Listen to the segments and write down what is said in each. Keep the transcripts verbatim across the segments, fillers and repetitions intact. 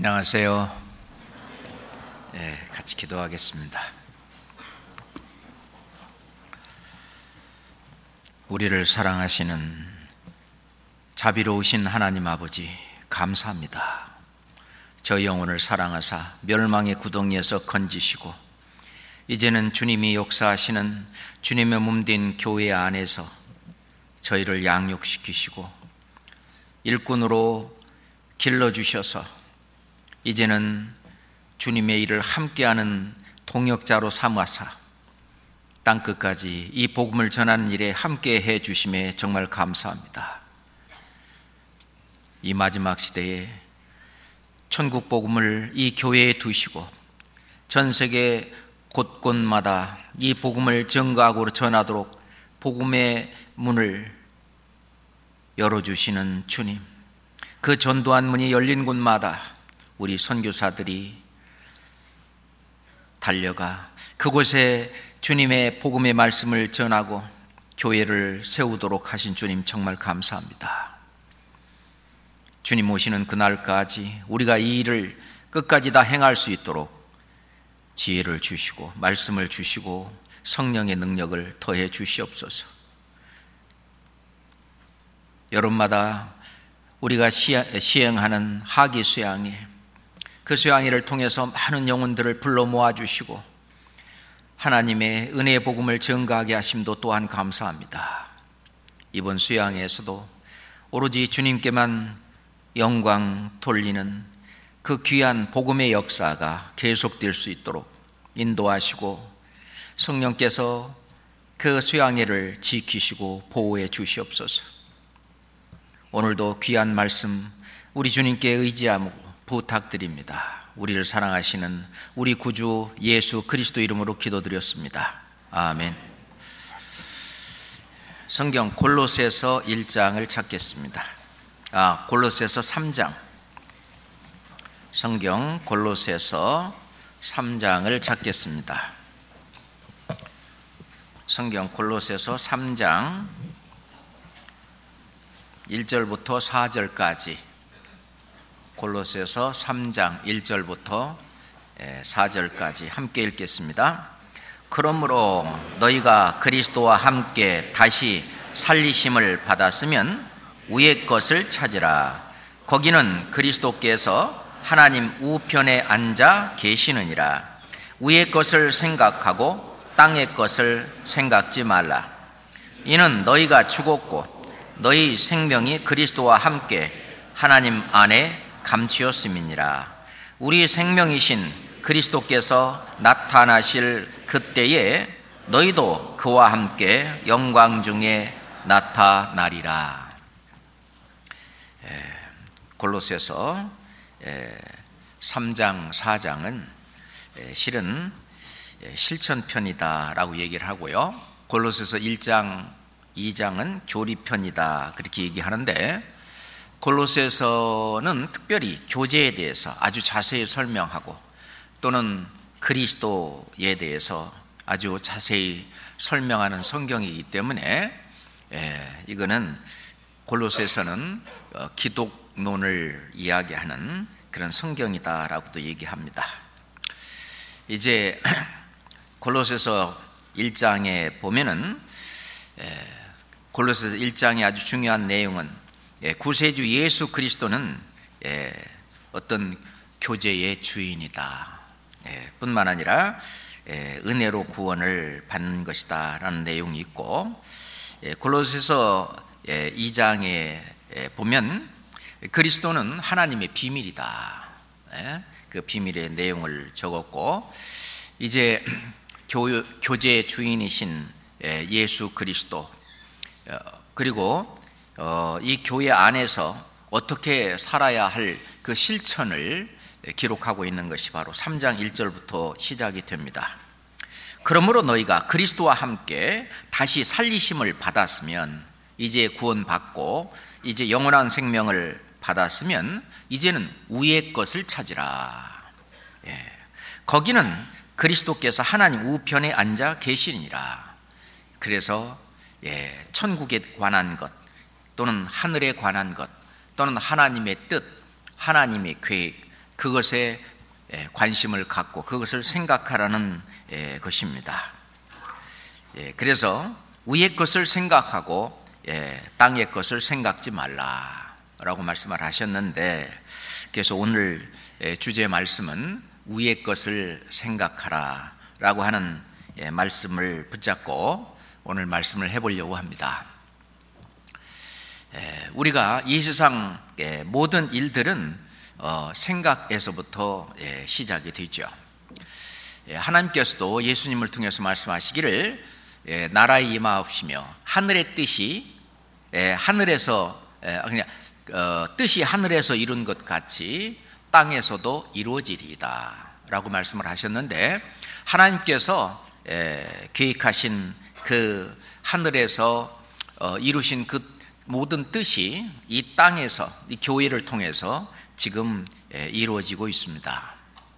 안녕하세요. 네, 같이 기도하겠습니다. 우리를 사랑하시는 자비로우신 하나님 아버지, 감사합니다. 저희 영혼을 사랑하사 멸망의 구덩이에서 건지시고 이제는 주님이 역사하시는 주님의 몸된 교회 안에서 저희를 양육시키시고 일꾼으로 길러주셔서 이제는 주님의 일을 함께하는 동역자로 삼아사 땅끝까지 이 복음을 전하는 일에 함께해 주심에 정말 감사합니다. 이 마지막 시대에 천국 복음을 이 교회에 두시고 전 세계 곳곳마다 이 복음을 증거하고 전하도록 복음의 문을 열어주시는 주님, 그 전도한 문이 열린 곳마다 우리 선교사들이 달려가 그곳에 주님의 복음의 말씀을 전하고 교회를 세우도록 하신 주님, 정말 감사합니다. 주님 오시는 그날까지 우리가 이 일을 끝까지 다 행할 수 있도록 지혜를 주시고 말씀을 주시고 성령의 능력을 더해 주시옵소서. 여름마다 우리가 시행하는 하기 수양회, 그 수양회를 통해서 많은 영혼들을 불러 모아주시고 하나님의 은혜의 복음을 증거하게 하심도 또한 감사합니다. 이번 수양회에서도 오로지 주님께만 영광 돌리는 그 귀한 복음의 역사가 계속될 수 있도록 인도하시고 성령께서 그 수양회를 지키시고 보호해 주시옵소서. 오늘도 귀한 말씀 우리 주님께 의지하고 부탁드립니다. 우리를 사랑하시는 우리 구주 예수 그리스도 이름으로 기도드렸습니다. 아멘. 성경 골로새서 일 장을 찾겠습니다. 아, 골로새서 삼 장. 성경 골로새서 삼 장을 찾겠습니다. 성경 골로새서 삼 장 일 절부터 사 절까지, 골로새서 삼 장 일 절부터 사 절까지 함께 읽겠습니다. 그러므로 너희가 그리스도와 함께 다시 살리심을 받았으면 위의 것을 찾으라. 거기는 그리스도께서 하나님 우편에 앉아 계시느니라. 위의 것을 생각하고 땅의 것을 생각지 말라. 이는 너희가 죽었고 너희 생명이 그리스도와 함께 하나님 안에 감추었음이니라. 우리 생명이신 그리스도께서 나타나실 그때에 너희도 그와 함께 영광 중에 나타나리라. 골로새서 삼 장 사 장은 실은 실천편이다라고 얘기를 하고요, 골로새서 일 장 이 장은 교리편이다 그렇게 얘기하는데, 골로새서는 특별히 교제에 대해서 아주 자세히 설명하고 또는 그리스도에 대해서 아주 자세히 설명하는 성경이기 때문에 예, 이거는 골로새서는 기독론을 이야기하는 그런 성경이다라고도 얘기합니다. 이제 골로새서 일 장에 보면은 예, 골로새서 일 장의 아주 중요한 내용은 예, 구세주 예수 그리스도는 예, 어떤 교제의 주인이다, 예, 뿐만 아니라 예, 은혜로 구원을 받는 것이다 라는 내용이 있고, 예, 골로새서 예, 이 장에 예, 보면 그리스도는 하나님의 비밀이다, 예, 그 비밀의 내용을 적었고, 이제 교, 교제의 주인이신 예, 예수 그리스도, 어, 그리고 어, 이 교회 안에서 어떻게 살아야 할 그 실천을 기록하고 있는 것이 바로 삼 장 일 절부터 시작이 됩니다. 그러므로 너희가 그리스도와 함께 다시 살리심을 받았으면, 이제 구원받고 이제 영원한 생명을 받았으면 이제는 위의 것을 찾으라. 예. 거기는 그리스도께서 하나님 우편에 앉아 계시니라. 그래서 예, 천국에 관한 것 또는 하늘에 관한 것 또는 하나님의 뜻, 하나님의 계획, 그것에 관심을 갖고 그것을 생각하라는 것입니다. 그래서 위의 것을 생각하고 땅의 것을 생각지 말라라고 말씀을 하셨는데, 그래서 오늘 주제의 말씀은 위의 것을 생각하라 라고 하는 말씀을 붙잡고 오늘 말씀을 해보려고 합니다. 우리가 이 세상 모든 일들은 생각에서부터 시작이 되죠. 하나님께서도 예수님을 통해서 말씀하시기를 나라의 임하옵시며 하늘의 뜻이 하늘에서 그냥 뜻이 하늘에서 이룬 것 같이 땅에서도 이루어지리이다 라고 말씀을 하셨는데, 하나님께서 계획하신 그 하늘에서 이루신 그 모든 뜻이 이 땅에서, 이 교회를 통해서 지금 이루어지고 있습니다.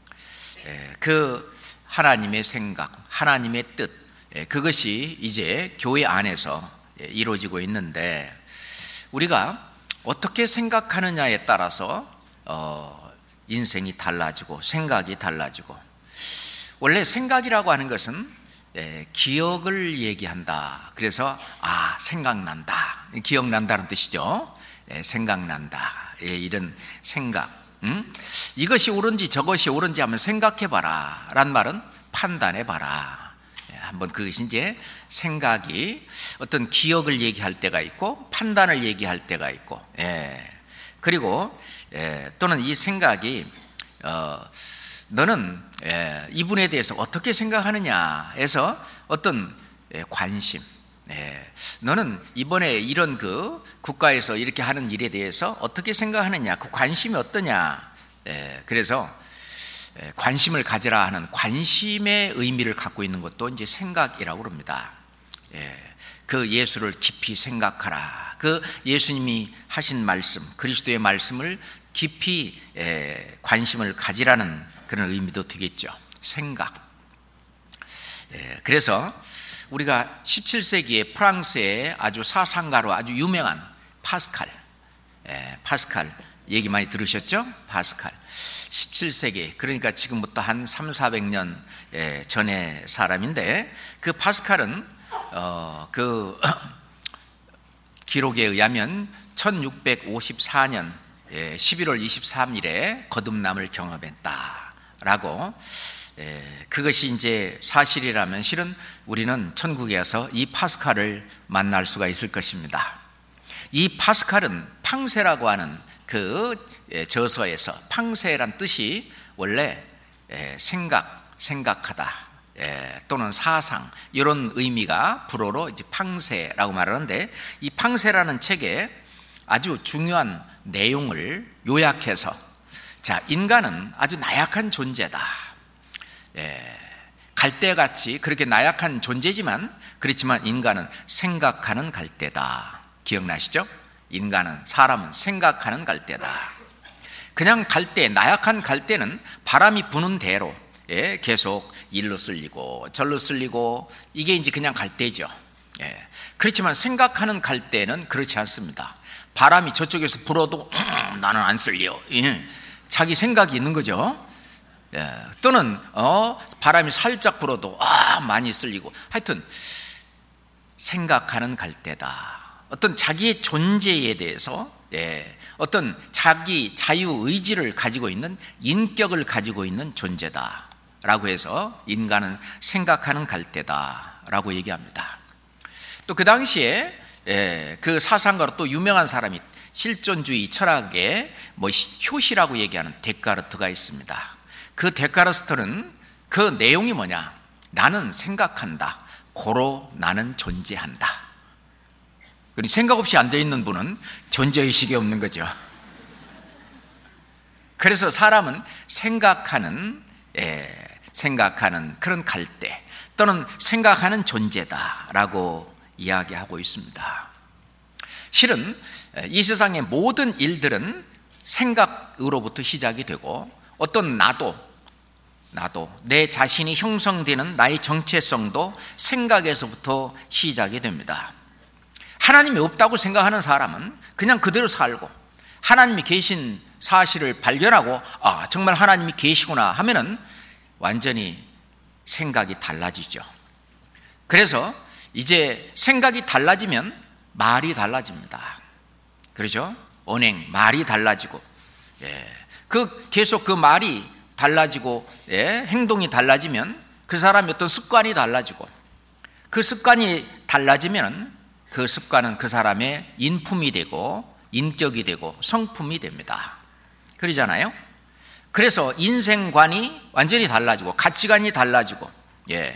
그 하나님의 생각, 하나님의 뜻, 그것이 이제 교회 안에서 이루어지고 있는데, 우리가 어떻게 생각하느냐에 따라서 인생이 달라지고 생각이 달라지고, 원래 생각이라고 하는 것은 기억을 얘기한다. 그래서 아, 생각난다, 기억난다는 뜻이죠. 생각난다, 이런 생각, 음? 이것이 옳은지 저것이 옳은지 한번 생각해봐라 라는 말은 판단해봐라. 한번 그것이 이제 생각이 어떤 기억을 얘기할 때가 있고 판단을 얘기할 때가 있고, 예. 그리고 예, 또는 이 생각이 어, 너는 예, 이분에 대해서 어떻게 생각하느냐 해서 어떤 예, 관심, 예, 너는 이번에 이런 그 국가에서 이렇게 하는 일에 대해서 어떻게 생각하느냐, 그 관심이 어떠냐, 예, 그래서 예, 관심을 가지라 하는 관심의 의미를 갖고 있는 것도 이제 생각이라고 그럽니다. 예, 그 예수를 깊이 생각하라. 그 예수님이 하신 말씀, 그리스도의 말씀을 깊이 관심을 가지라는 그런 의미도 되겠죠. 생각. 그래서 우리가 십칠 세기에 프랑스의 아주 사상가로 아주 유명한 파스칼, 파스칼 얘기 많이 들으셨죠? 파스칼. 십칠 세기, 그러니까 지금부터 한 삼사백 년 전의 사람인데, 그 파스칼은 어, 그 기록에 의하면 천육백오십사 년 십일월 이십삼일에 거듭남을 경험했다라고, 그것이 이제 사실이라면 실은 우리는 천국에 가서 이 파스칼을 만날 수가 있을 것입니다. 이 파스칼은 팡세라고 하는 그 저서에서, 팡세란 뜻이 원래 생각, 생각하다 또는 사상, 이런 의미가 불어로 이제 팡세라고 말하는데, 이 팡세라는 책에 아주 중요한 내용을 요약해서, 자, 인간은 아주 나약한 존재다. 예, 갈대같이 그렇게 나약한 존재지만, 그렇지만 인간은 생각하는 갈대다. 기억나시죠? 인간은, 사람은 생각하는 갈대다. 그냥 갈대, 나약한 갈대는 바람이 부는 대로 예, 계속 일로 쓸리고 절로 쓸리고, 이게 이제 그냥 갈대죠. 예, 그렇지만 생각하는 갈대는 그렇지 않습니다. 바람이 저쪽에서 불어도 나는 안 쓸려. 예, 자기 생각이 있는 거죠. 예, 또는 어, 바람이 살짝 불어도 아, 많이 쓸리고, 하여튼 생각하는 갈대다. 어떤 자기의 존재에 대해서 예, 어떤 자기 자유의지를 가지고 있는, 인격을 가지고 있는 존재다 라고 해서 인간은 생각하는 갈대다 라고 얘기합니다. 또 그 당시에 예, 그 사상가로 또 유명한 사람이, 실존주의 철학의 뭐 효시라고 얘기하는 데카르트가 있습니다. 그 데카르트는 그 내용이 뭐냐, 나는 생각한다, 고로 나는 존재한다. 생각 없이 앉아있는 분은 존재의식이 없는 거죠. 그래서 사람은 생각하는 예, 생각하는 그런 갈대 또는 생각하는 존재다라고 이야기하고 있습니다. 실은 이 세상의 모든 일들은 생각으로부터 시작이 되고, 어떤 나도 나도 내 자신이 형성되는 나의 정체성도 생각에서부터 시작이 됩니다. 하나님이 없다고 생각하는 사람은 그냥 그대로 살고, 하나님이 계신 사실을 발견하고 아, 정말 하나님이 계시구나 하면은 완전히 생각이 달라지죠. 그래서 이제 생각이 달라지면 말이 달라집니다. 그렇죠? 언행, 말이 달라지고, 예. 그 계속 그 말이 달라지고, 예. 행동이 달라지면 그 사람의 어떤 습관이 달라지고, 그 습관이 달라지면 그 습관은 그 사람의 인품이 되고 인격이 되고 성품이 됩니다. 그러잖아요. 그래서 인생관이 완전히 달라지고 가치관이 달라지고, 예.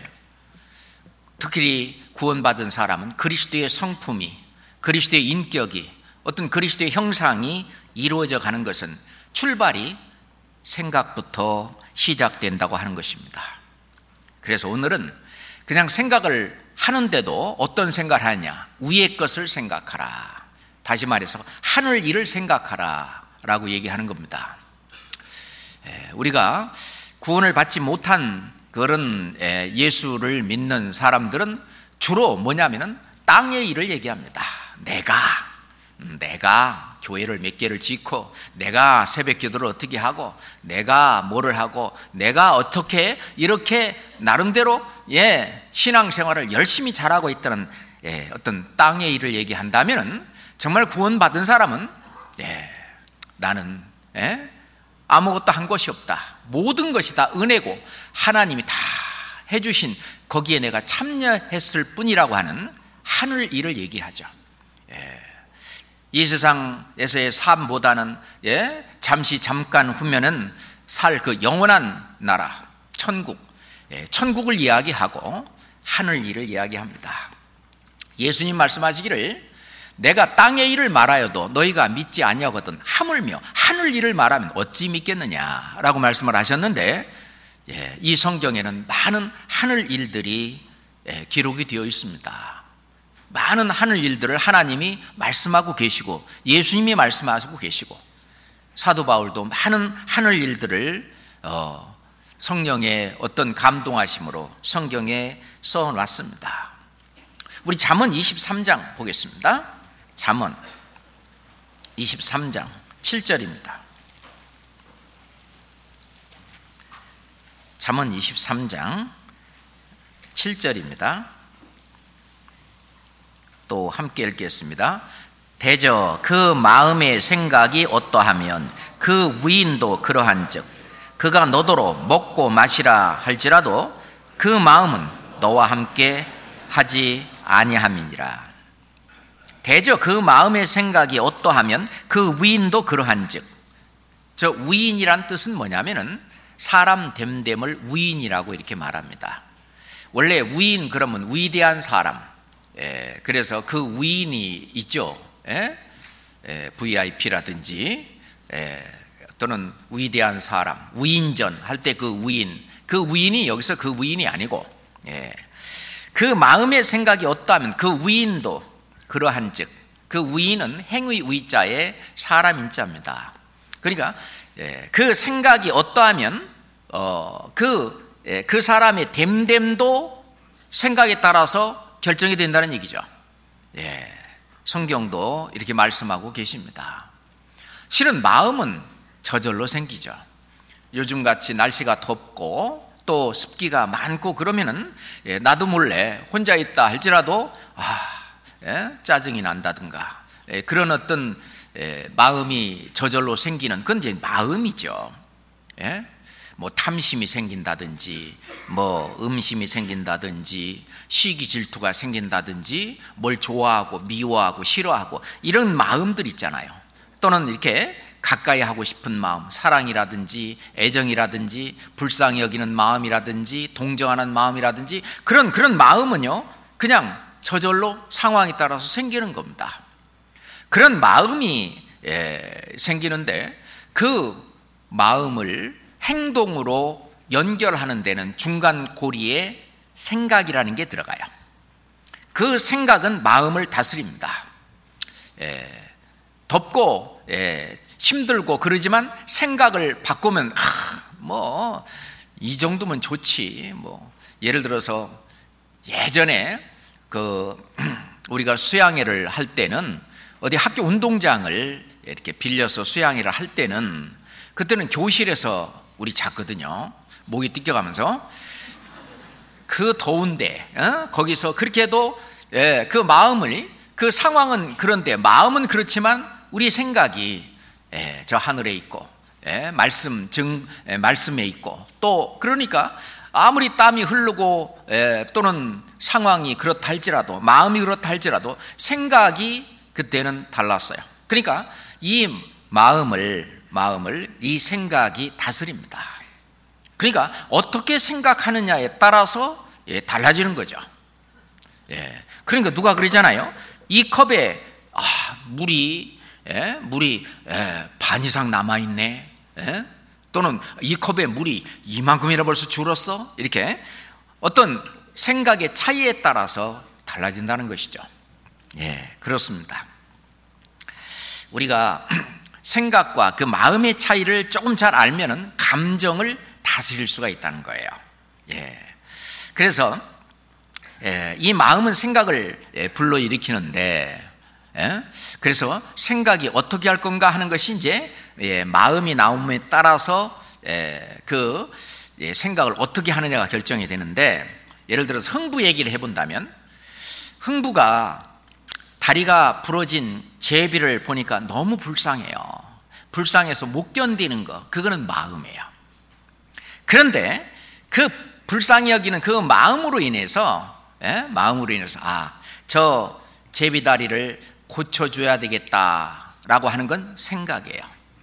특히 구원받은 사람은 그리스도의 성품이, 그리스도의 인격이, 어떤 그리스도의 형상이 이루어져 가는 것은 출발이 생각부터 시작된다고 하는 것입니다. 그래서 오늘은 그냥 생각을 하는데도 어떤 생각을 하느냐, 위의 것을 생각하라, 다시 말해서 하늘 일을 생각하라 라고 얘기하는 겁니다. 우리가 구원을 받지 못한 그런 예수를 믿는 사람들은 주로 뭐냐면은 땅의 일을 얘기합니다. 내가 내가 교회를 몇 개를 짓고, 내가 새벽 기도를 어떻게 하고, 내가 뭐를 하고, 내가 어떻게 이렇게 나름대로 예 신앙생활을 열심히 잘하고 있다는 예, 어떤 땅의 일을 얘기한다면은 정말 구원받은 사람은 예, 나는 예, 아무것도 한 것이 없다, 모든 것이 다 은혜고 하나님이 다 해주신 거기에 내가 참여했을 뿐이라고 하는 하늘 일을 얘기하죠. 예. 이 세상에서의 삶보다는 예, 잠시 잠깐 후면은 살 그 영원한 나라 천국, 예, 천국을 이야기하고 하늘 일을 이야기합니다. 예수님 말씀하시기를 내가 땅의 일을 말하여도 너희가 믿지 아니하거든 하물며 하늘 일을 말하면 어찌 믿겠느냐라고 말씀을 하셨는데, 예, 이 성경에는 많은 하늘 일들이 예, 기록이 되어 있습니다. 많은 하늘 일들을 하나님이 말씀하고 계시고 예수님이 말씀하시고 계시고, 사도 바울도 많은 하늘 일들을 어, 성령의 어떤 감동하심으로 성경에 써놨습니다. 우리 잠언 이십삼 장 보겠습니다. 잠언 이십삼 장 칠 절입니다. 잠언 이십삼 장 칠 절입니다. 또 함께 읽겠습니다. 대저 그 마음의 생각이 어떠하면 그 위인도 그러한즉 그가 너더러 먹고 마시라 할지라도 그 마음은 너와 함께 하지 아니함이니라. 대저 그 마음의 생각이 어떠하면 그 위인도 그러한즉, 저 위인이란 뜻은 뭐냐면은 사람 됨됨을 위인이라고 이렇게 말합니다. 원래 위인 그러면 위대한 사람, 예, 그래서 그 위인이 있죠. 예? 예, 브이아이피라든지 예, 또는 위대한 사람, 위인전 할 때 그 위인, 그 위인이 여기서 그 위인이 아니고 예, 그 마음의 생각이 어떠하면 그 위인도 그러한즉, 그 위인은 행위 위자에 사람 인자입니다. 그러니까 예, 그 생각이 어떠하면 어, 그, 예, 그 사람의 됨됨도 생각에 따라서 결정이 된다는 얘기죠. 예, 성경도 이렇게 말씀하고 계십니다. 실은 마음은 저절로 생기죠. 요즘같이 날씨가 덥고 또 습기가 많고 그러면은 예, 나도 몰래 혼자 있다 할지라도 아, 예, 짜증이 난다든가 예, 그런 어떤 예, 마음이 저절로 생기는, 그건 이제 마음이죠. 예? 뭐 탐심이 생긴다든지, 뭐 음심이 생긴다든지, 시기 질투가 생긴다든지, 뭘 좋아하고 미워하고 싫어하고 이런 마음들 있잖아요. 또는 이렇게 가까이 하고 싶은 마음, 사랑이라든지 애정이라든지 불쌍히 여기는 마음이라든지 동정하는 마음이라든지 그런 그런 마음은요 그냥 저절로 상황에 따라서 생기는 겁니다. 그런 마음이 예, 생기는데 그 마음을 행동으로 연결하는 데는 중간 고리에 생각이라는 게 들어가요. 그 생각은 마음을 다스립니다. 예, 덥고 예, 힘들고 그러지만 생각을 바꾸면 아, 뭐 이 정도면 좋지. 뭐 예를 들어서 예전에 그 우리가 수양회를 할 때는 어디 학교 운동장을 이렇게 빌려서 수양회를 할 때는, 그때는 교실에서 우리 잤거든요. 목이 띠껴가면서. 그 더운데 어? 거기서 그렇게 해도 예, 그 마음을, 그 상황은 그런데 마음은 그렇지만 우리 생각이 예, 저 하늘에 있고 예, 말씀 증 예, 말씀에 있고, 또 그러니까 아무리 땀이 흐르고 예, 또는 상황이 그렇다 할지라도, 마음이 그렇다 할지라도 생각이 그때는 달랐어요. 그러니까 이 마음을 마음을 이 생각이 다스립니다. 그러니까 어떻게 생각하느냐에 따라서 예, 달라지는 거죠. 예, 그러니까 누가 그러잖아요. 이 컵에 아, 물이 예, 물이 예, 반 이상 남아 있네. 예? 또는 이 컵에 물이 이만큼이나 벌써 줄었어. 이렇게 어떤 생각의 차이에 따라서 달라진다는 것이죠. 예, 그렇습니다. 우리가 생각과 그 마음의 차이를 조금 잘 알면은 감정을 다스릴 수가 있다는 거예요. 예. 그래서 예, 이 마음은 생각을 예, 불러일으키는데, 예? 그래서 생각이 어떻게 할 건가 하는 것이 이제 예, 마음이 나옴에 따라서 예, 그 예, 생각을 어떻게 하느냐가 결정이 되는데, 예를 들어서 흥부 얘기를 해본다면, 흥부가 다리가 부러진 제비를 보니까 너무 불쌍해요. 불쌍해서 못 견디는 거, 그거는 마음이에요. 그런데 그 불쌍히 여기는 그 마음으로 인해서 예? 마음으로 인해서 아, 저 제비 다리를 고쳐줘야 되겠다라고 하는 건 생각이에요.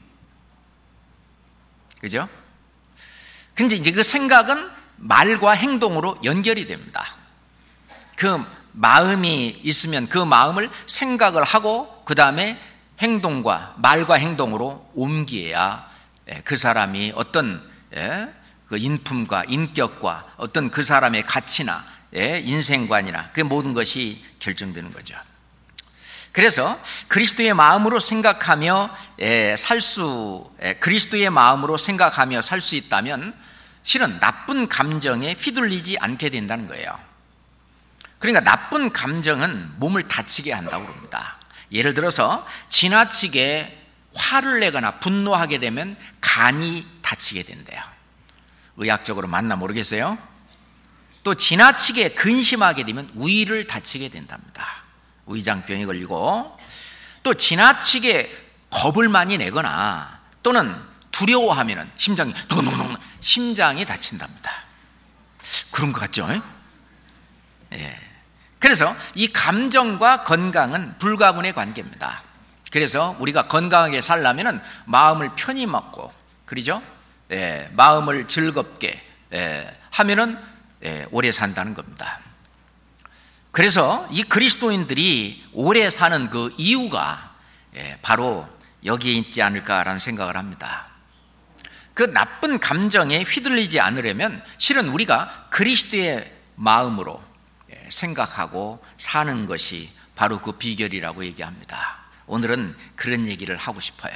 그죠? 근데 이제 그 생각은 말과 행동으로 연결이 됩니다. 그 마음이 있으면 그 마음을 생각을 하고 그 다음에 행동과 말과 행동으로 옮겨야 그 사람이 어떤 그 인품과 인격과 어떤 그 사람의 가치나 인생관이나 그 모든 것이 결정되는 거죠. 그래서 그리스도의 마음으로 생각하며 살 수, 그리스도의 마음으로 생각하며 살 수 있다면 실은 나쁜 감정에 휘둘리지 않게 된다는 거예요. 그러니까 나쁜 감정은 몸을 다치게 한다고 합니다. 예를 들어서 지나치게 화를 내거나 분노하게 되면 간이 다치게 된대요. 의학적으로 맞나 모르겠어요. 또 지나치게 근심하게 되면 우위를 다치게 된답니다. 위장병이 걸리고, 또 지나치게 겁을 많이 내거나 또는 두려워하면 심장이 두근두근 심장이 다친답니다. 그런 것 같죠? 예. 그래서 이 감정과 건강은 불가분의 관계입니다. 그래서 우리가 건강하게 살려면 마음을 편히 먹고, 그러죠? 예, 마음을 즐겁게 예, 하면은 예, 오래 산다는 겁니다. 그래서 이 그리스도인들이 오래 사는 그 이유가 예, 바로 여기에 있지 않을까라는 생각을 합니다. 그 나쁜 감정에 휘둘리지 않으려면 실은 우리가 그리스도의 마음으로 생각하고 사는 것이 바로 그 비결이라고 얘기합니다. 오늘은 그런 얘기를 하고 싶어요.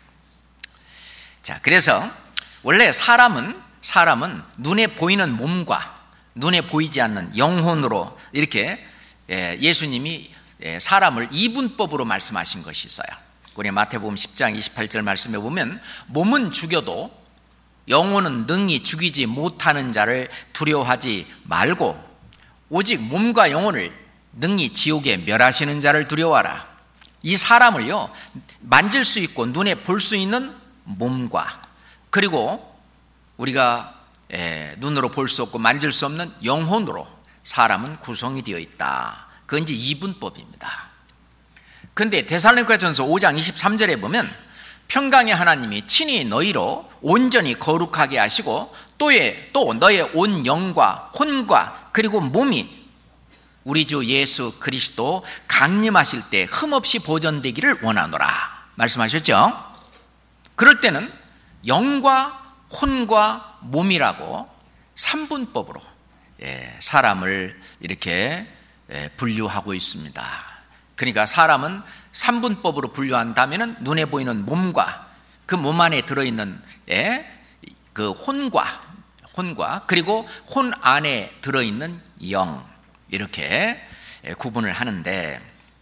자, 그래서 원래 사람은 사람은 눈에 보이는 몸과 눈에 보이지 않는 영혼으로 이렇게 예수님이 사람을 이분법으로 말씀하신 것이 있어요. 우리 마태복음 십 장 이십팔 절 말씀에 보면 몸은 죽여도 영혼은 능히 죽이지 못하는 자를 두려워하지 말고 오직 몸과 영혼을 능히 지옥에 멸하시는 자를 두려워하라. 이 사람을요, 만질 수 있고 눈에 볼 수 있는 몸과, 그리고 우리가 예, 눈으로 볼 수 없고 만질 수 없는 영혼으로 사람은 구성이 되어 있다. 그건 이제 이분법입니다. 그런데 데살로니가전서 오 장 이십삼 절에 보면 평강의 하나님이 친히 너희로 온전히 거룩하게 하시고 또의, 또 너의 온 영과 혼과 그리고 몸이 우리 주 예수 그리스도 강림하실 때 흠없이 보존되기를 원하노라 말씀하셨죠. 그럴 때는 영과 혼과 몸이라고 삼분법으로 사람을 이렇게 분류하고 있습니다. 그러니까 사람은 삼분법으로 분류한다면 눈에 보이는 몸과 그 몸 안에 들어있는 그 혼과 혼과 그리고 혼 안에 들어있는 영, 이렇게 구분을 하는데,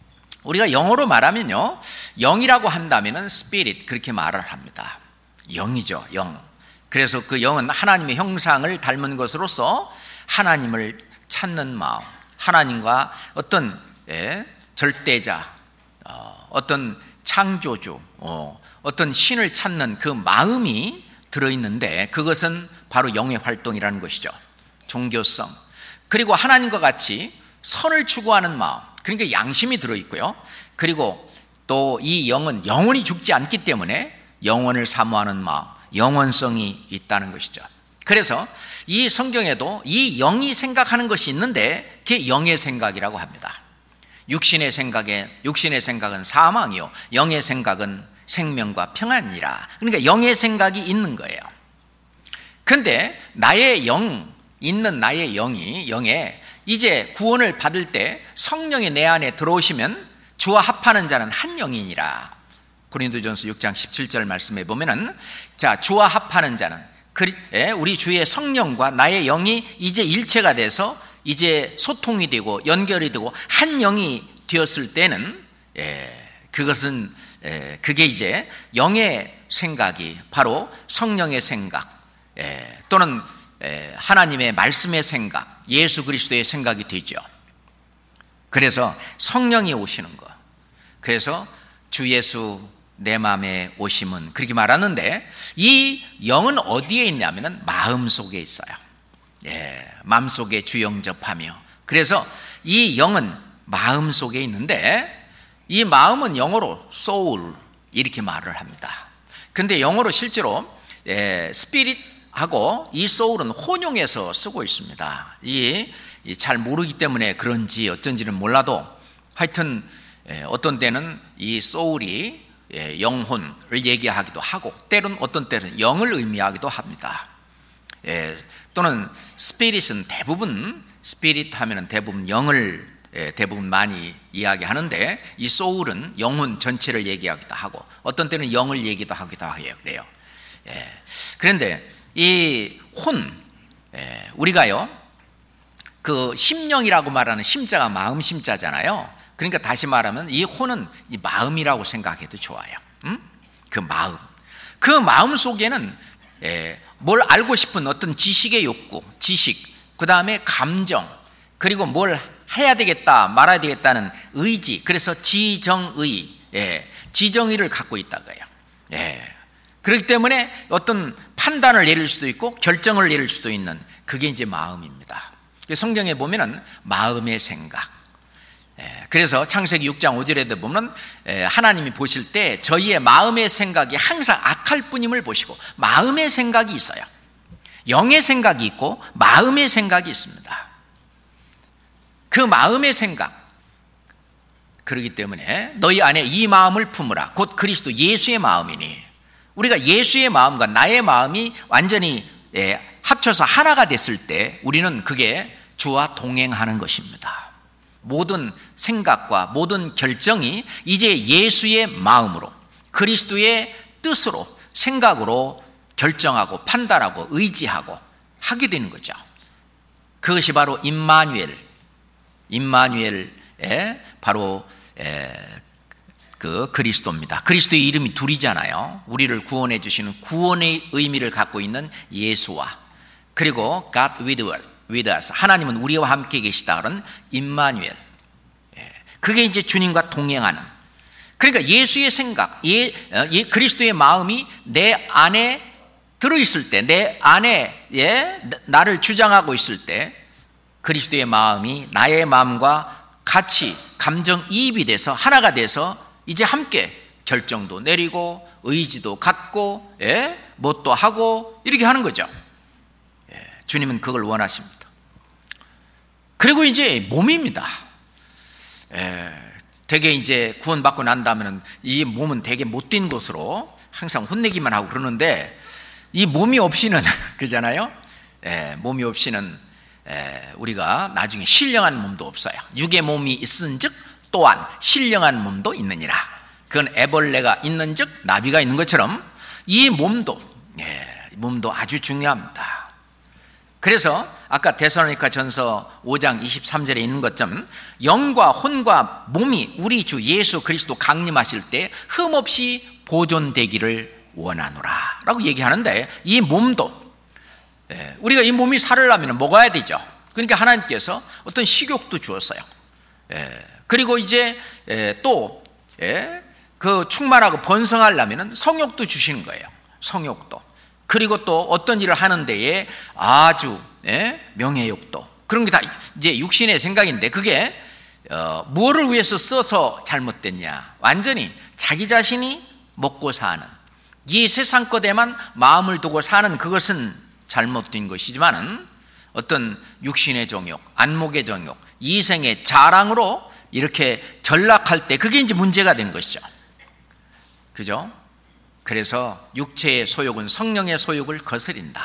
우리가 영어로 말하면요, 영이라고 한다면은 spirit 그렇게 말을 합니다. 영이죠, 영. 그래서 그 영은 하나님의 형상을 닮은 것으로서 하나님을 찾는 마음, 하나님과 어떤 예, 절대자, 어, 어떤 창조주, 어, 어떤 신을 찾는 그 마음이 들어있는데, 그것은 바로 영의 활동이라는 것이죠. 종교성, 그리고 하나님과 같이 선을 추구하는 마음, 그러니까 양심이 들어있고요. 그리고 또 이 영은 영원히 죽지 않기 때문에 영원을 사모하는 마음, 영원성이 있다는 것이죠. 그래서 이 성경에도 이 영이 생각하는 것이 있는데 그게 영의 생각이라고 합니다. 육신의 생각에, 육신의 생각은 사망이요, 영의 생각은 생명과 평안이라. 그러니까 영의 생각이 있는 거예요. 그런데 나의 영, 있는 나의 영이, 영에 이제 구원을 받을 때 성령이 내 안에 들어오시면 주와 합하는 자는 한 영이니라. 고린도전서 육 장 십칠 절 말씀에 보면은, 자, 주와 합하는 자는, 우리 주의 성령과 나의 영이 이제 일체가 돼서 이제 소통이 되고 연결이 되고 한 영이 되었을 때는, 예, 그것은 예, 그게 이제 영의 생각이 바로 성령의 생각, 예, 또는 예, 하나님의 말씀의 생각, 예수 그리스도의 생각이 되죠. 그래서 성령이 오시는 것, 그래서 주 예수 내 마음에 오심은 그렇게 말하는데, 이 영은 어디에 있냐면은 마음 속에 있어요. 예, 마음 속에 주 영접하며, 그래서 이 영은 마음 속에 있는데, 이 마음은 영어로 soul 이렇게 말을 합니다. 근데 영어로 실제로 예, spirit하고 이 soul은 혼용해서 쓰고 있습니다. 이 잘 모르기 때문에 그런지 어쩐지는 몰라도, 하여튼 예, 어떤 때는 이 soul이 예, 영혼을 얘기하기도 하고, 때론 어떤 때는 영을 의미하기도 합니다. 예, 또는 spirit은 대부분, spirit 하면은 대부분 영을 예, 대부분 많이 이야기하는데, 이 soul은 영혼 전체를 얘기하기도 하고 어떤 때는 영을 얘기도 하기도 해요. 그래요. 예, 그런데 이 혼, 예, 우리가요 그 심령이라고 말하는 심자가 마음 심자잖아요. 그러니까 다시 말하면 이 혼은 이 마음이라고 생각해도 좋아요. 음? 그 마음, 그 마음 속에는 예, 뭘 알고 싶은 어떤 지식의 욕구, 지식, 그 다음에 감정, 그리고 뭘 해야 되겠다 말아야 되겠다는 의지, 그래서 지정의, 예, 지정의를 갖고 있다고요. 예, 그렇기 때문에 어떤 판단을 내릴 수도 있고 결정을 내릴 수도 있는, 그게 이제 마음입니다. 성경에 보면은 마음의 생각, 그래서 창세기 육 장 오 절에도 보면 하나님이 보실 때 저희의 마음의 생각이 항상 악할 뿐임을 보시고, 마음의 생각이 있어요. 영의 생각이 있고 마음의 생각이 있습니다. 그 마음의 생각, 그렇기 때문에 너희 안에 이 마음을 품으라, 곧 그리스도 예수의 마음이니, 우리가 예수의 마음과 나의 마음이 완전히 합쳐서 하나가 됐을 때 우리는 그게 주와 동행하는 것입니다. 모든 생각과 모든 결정이 이제 예수의 마음으로, 그리스도의 뜻으로, 생각으로 결정하고 판단하고 의지하고 하게 되는 거죠. 그것이 바로 임마누엘, 임마누엘의 바로 그 그리스도입니다. 그리스도의 이름이 둘이잖아요. 우리를 구원해 주시는 구원의 의미를 갖고 있는 예수와, 그리고 God with us, with us, 하나님은 우리와 함께 계시다 그런 임마누엘, 그게 이제 주님과 동행하는, 그러니까 예수의 생각, 예, 예, 그리스도의 마음이 내 안에 들어있을 때, 내 안에 예, 나를 주장하고 있을 때, 그리스도의 마음이 나의 마음과 같이 감정이입이 돼서 하나가 돼서 이제 함께 결정도 내리고 의지도 갖고, 예, 뭣도 하고 이렇게 하는 거죠. 예, 주님은 그걸 원하십니다. 그리고 이제 몸입니다. 예, 되게 이제 구원받고 난 다음에는 이 몸은 되게 못된 것으로 항상 혼내기만 하고 그러는데, 이 몸이 없이는 그잖아요. 예, 몸이 없이는 예, 우리가 나중에 신령한 몸도 없어요. 육의 몸이 있은즉 또한 신령한 몸도 있느니라. 그건 애벌레가 있는즉 나비가 있는 것처럼 이 몸도, 예, 몸도 아주 중요합니다. 그래서 아까 데살로니가 전서 오 장 이십삼 절에 있는 것처럼 영과 혼과 몸이 우리 주 예수 그리스도 강림하실 때 흠없이 보존되기를 원하노라 라고 얘기하는데, 이 몸도 우리가 이 몸이 살으려면 먹어야 되죠. 그러니까 하나님께서 어떤 식욕도 주었어요. 그리고 이제 또 그 충만하고 번성하려면 성욕도 주시는 거예요. 성욕도. 그리고 또 어떤 일을 하는 데에 아주 명예욕도, 그런 게 다 이제 육신의 생각인데, 그게 어, 무엇을 위해서 써서 잘못됐냐? 완전히 자기 자신이 먹고 사는 이 세상 것에만 마음을 두고 사는 그것은 잘못된 것이지만은, 어떤 육신의 정욕, 안목의 정욕, 이생의 자랑으로 이렇게 전락할 때 그게 이제 문제가 되는 것이죠. 그죠? 그래서 육체의 소욕은 성령의 소욕을 거스린다.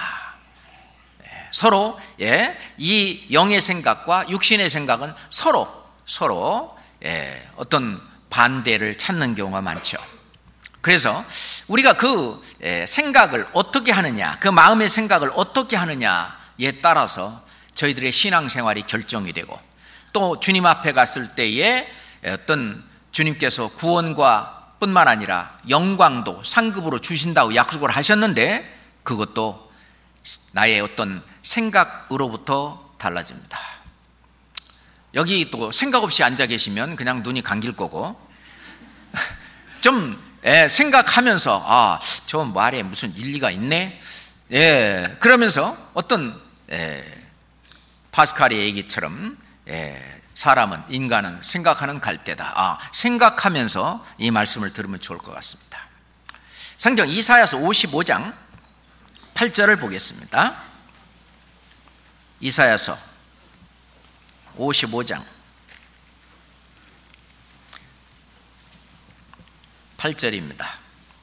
서로 예, 이 영의 생각과 육신의 생각은 서로 서로 예, 어떤 반대를 찾는 경우가 많죠. 그래서 우리가 그 예, 생각을 어떻게 하느냐, 그 마음의 생각을 어떻게 하느냐에 따라서 저희들의 신앙생활이 결정이 되고, 또 주님 앞에 갔을 때에 어떤 주님께서 구원과 뿐만 아니라 영광도 상급으로 주신다고 약속을 하셨는데, 그것도 나의 어떤 생각으로부터 달라집니다. 여기 또 생각 없이 앉아 계시면 그냥 눈이 감길 거고, 좀 예, 생각하면서 아, 저 말에 무슨 일리가 있네, 예, 그러면서 어떤 예, 파스칼의 얘기처럼 예, 사람은, 인간은 생각하는 갈대다. 아, 생각하면서 이 말씀을 들으면 좋을 것 같습니다. 성경 이사야서 오십오 장 팔 절을 보겠습니다. 이사야서 오십오 장 팔 절입니다.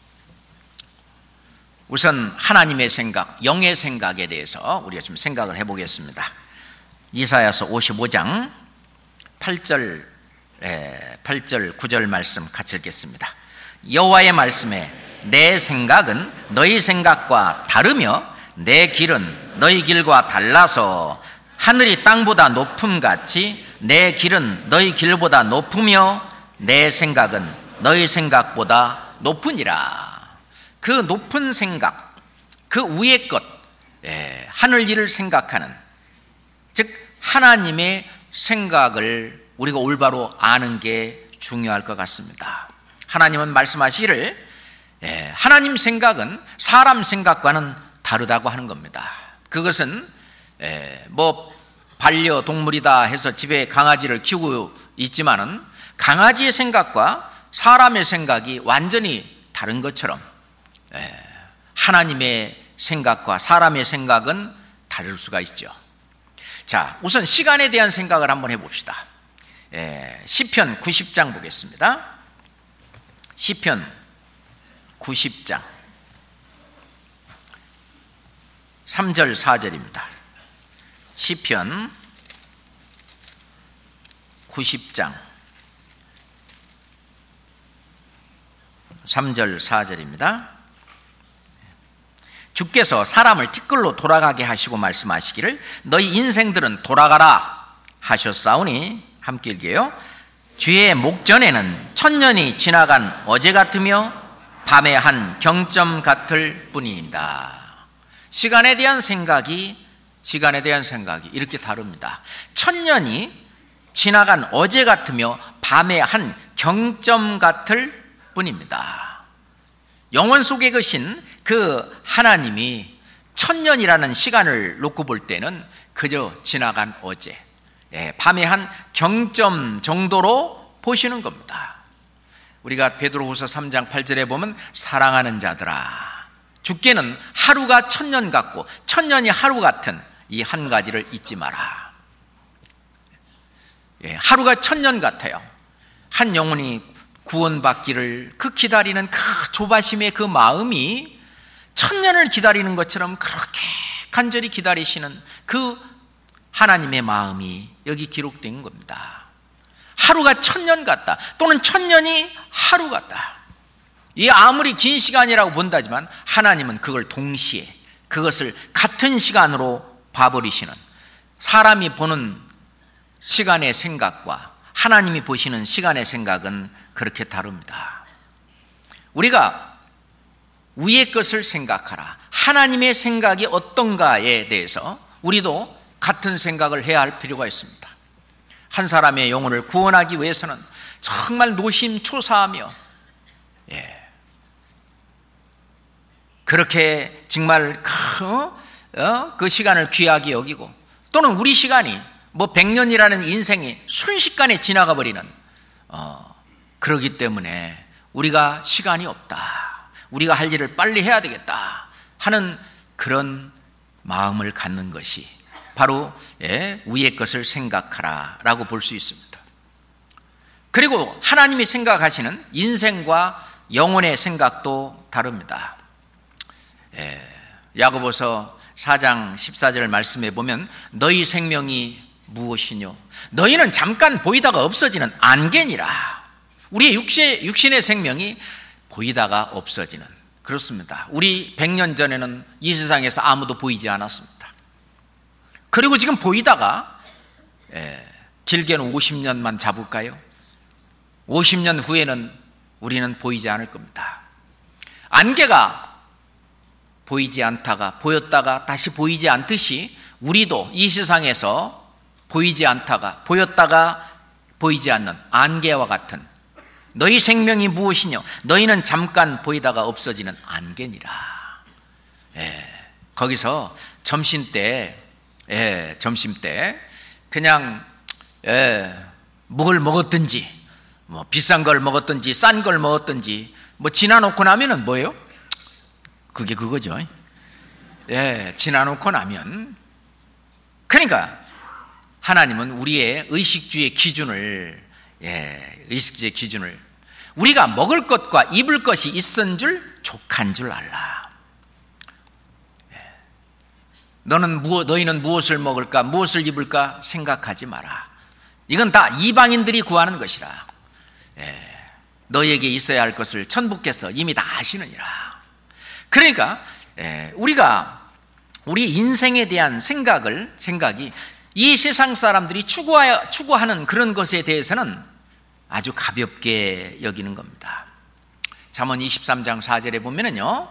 우선 하나님의 생각, 영의 생각에 대해서 우리가 좀 생각을 해보겠습니다. 이사야서 오십오 장 팔 절, 팔 절, 구 절 말씀 같이 읽겠습니다. 여호와의 말씀에 내 생각은 너희 생각과 다르며 내 길은 너희 길과 달라서 하늘이 땅보다 높음같이 내 길은 너희 길보다 높으며 내 생각은 너희 생각보다 높으니라. 그 높은 생각, 그 위의 것, 하늘 일을 생각하는, 즉 하나님의 생각을 우리가 올바로 아는 게 중요할 것 같습니다. 하나님은 말씀하시기를 예, 하나님 생각은 사람 생각과는 다르다고 하는 겁니다. 그것은 예, 뭐 반려동물이다 해서 집에 강아지를 키우고 있지만은 강아지의 생각과 사람의 생각이 완전히 다른 것처럼 예, 하나님의 생각과 사람의 생각은 다를 수가 있죠. 자, 우선 시간에 대한 생각을 한번 해봅시다. 예, 시편 구십 장 보겠습니다. 시편 구십 장 삼 절 사 절입니다. 시편 구십 장 삼 절 사 절입니다. 주께서 사람을 티끌로 돌아가게 하시고 말씀하시기를 너희 인생들은 돌아가라 하셨사오니, 함께 읽게요. 주의 목전에는 천년이 지나간 어제 같으며 밤의 한 경점 같을 뿐이다. 시간에 대한 생각이 시간에 대한 생각이 이렇게 다릅니다. 천년이 지나간 어제 같으며 밤의 한 경점 같을 뿐입니다. 영원 속에 계신 그 하나님이 천년이라는 시간을 놓고 볼 때는 그저 지나간 어제, 예, 밤의 한 경점 정도로 보시는 겁니다. 우리가 베드로후서 삼 장 팔 절에 보면 사랑하는 자들아, 주께는 하루가 천년 같고 천년이 하루 같은 이 한 가지를 잊지 마라. 예, 하루가 천년 같아요. 한 영혼이 구원받기를 그 기다리는 그 조바심의 그 마음이 천년을 기다리는 것처럼 그렇게 간절히 기다리시는 그 하나님의 마음이 여기 기록된 겁니다. 하루가 천년 같다, 또는 천년이 하루 같다. 이 아무리 긴 시간이라고 본다지만 하나님은 그걸 동시에, 그것을 같은 시간으로 봐버리시는, 사람이 보는 시간의 생각과 하나님이 보시는 시간의 생각은 그렇게 다릅니다. 우리가 위의 것을 생각하라, 하나님의 생각이 어떤가에 대해서 우리도 같은 생각을 해야 할 필요가 있습니다. 한 사람의 영혼을 구원하기 위해서는 정말 노심초사하며, 예, 그렇게 정말 그, 어? 그 시간을 귀하게 여기고, 또는 우리 시간이 뭐 백 년이라는 인생이 순식간에 지나가 버리는, 어, 그러기 때문에 우리가 시간이 없다, 우리가 할 일을 빨리 해야 되겠다 하는 그런 마음을 갖는 것이 바로, 예, 위의 것을 생각하라 라고 볼 수 있습니다. 그리고 하나님이 생각하시는 인생과 영혼의 생각도 다릅니다. 예, 야고보서 사 장 십사 절 말씀에 보면 너희 생명이 무엇이뇨? 너희는 잠깐 보이다가 없어지는 안개니라. 우리의 육신, 육신의 생명이 보이다가 없어지는, 그렇습니다. 우리 백 년 전에는 이 세상에서 아무도 보이지 않았습니다. 그리고 지금 보이다가, 예, 길게는 오십 년만 잡을까요? 오십 년 후에는 우리는 보이지 않을 겁니다. 안개가 보이지 않다가 보였다가 다시 보이지 않듯이 우리도 이 세상에서 보이지 않다가 보였다가 보이지 않는 안개와 같은, 너희 생명이 무엇이뇨? 너희는 잠깐 보이다가 없어지는 안개니라. 예, 거기서 점심때, 예, 점심때 그냥, 예, 뭘 먹었든지, 뭐 비싼 걸 먹었든지 싼 걸 먹었든지 뭐 지나놓고 나면은 뭐예요? 그게 그거죠. 예, 지나놓고 나면, 그러니까 하나님은 우리의 의식주의 기준을, 예, 의식주의 기준을 우리가 먹을 것과 입을 것이 있은 줄 족한 줄 알라. 예, 너는 무엇, 너희는 무엇을 먹을까, 무엇을 입을까 생각하지 마라. 이건 다 이방인들이 구하는 것이라. 예, 너희에게 있어야 할 것을 천부께서 이미 다 아시느니라. 그러니까, 예, 우리가 우리 인생에 대한 생각을 생각이 이 세상 사람들이 추구하, 추구하는 그런 것에 대해서는 아주 가볍게 여기는 겁니다. 잠언 이십삼 장 사 절에 보면은요,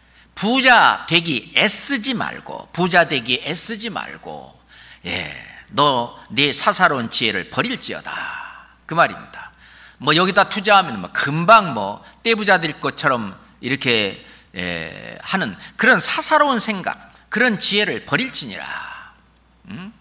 부자 되기 애쓰지 말고, 부자 되기 애쓰지 말고, 예, 너 네 사사로운 지혜를 버릴지어다, 그 말입니다. 뭐 여기다 투자하면 뭐 금방 뭐 떼부자 될 것처럼 이렇게, 예, 하는 그런 사사로운 생각, 그런 지혜를 버릴지니라. 음?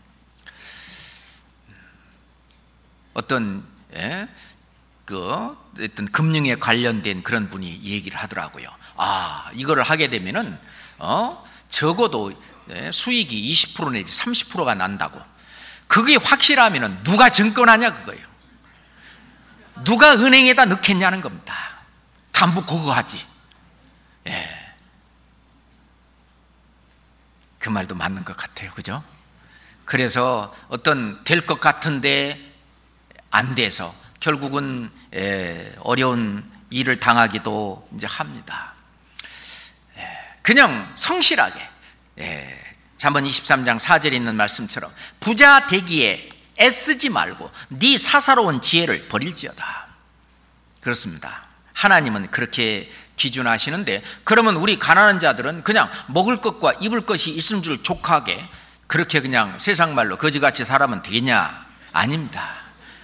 어떤, 예, 그 어떤 금융에 관련된 그런 분이 얘기를 하더라고요. 아, 이거를 하게 되면은 어 적어도, 예, 수익이 이십 퍼센트 내지 삼십 퍼센트가 난다고. 그게 확실하면은 누가 증권하냐 그거예요. 누가 은행에다 넣겠냐는 겁니다. 담보 그거 하지. 예, 그 말도 맞는 것 같아요, 그죠? 그래서 어떤 될 것 같은데 안 돼서 결국은, 예, 어려운 일을 당하기도 이제 합니다. 예, 그냥 성실하게, 예, 잠언 이십삼 장 사 절에 있는 말씀처럼 부자 되기에 애쓰지 말고 네 사사로운 지혜를 버릴지어다. 그렇습니다. 하나님은 그렇게 기준하시는데, 그러면 우리 가난한 자들은 그냥 먹을 것과 입을 것이 있은 줄 족하게 그렇게 그냥 세상 말로 거지같이 살아면 되겠냐? 아닙니다.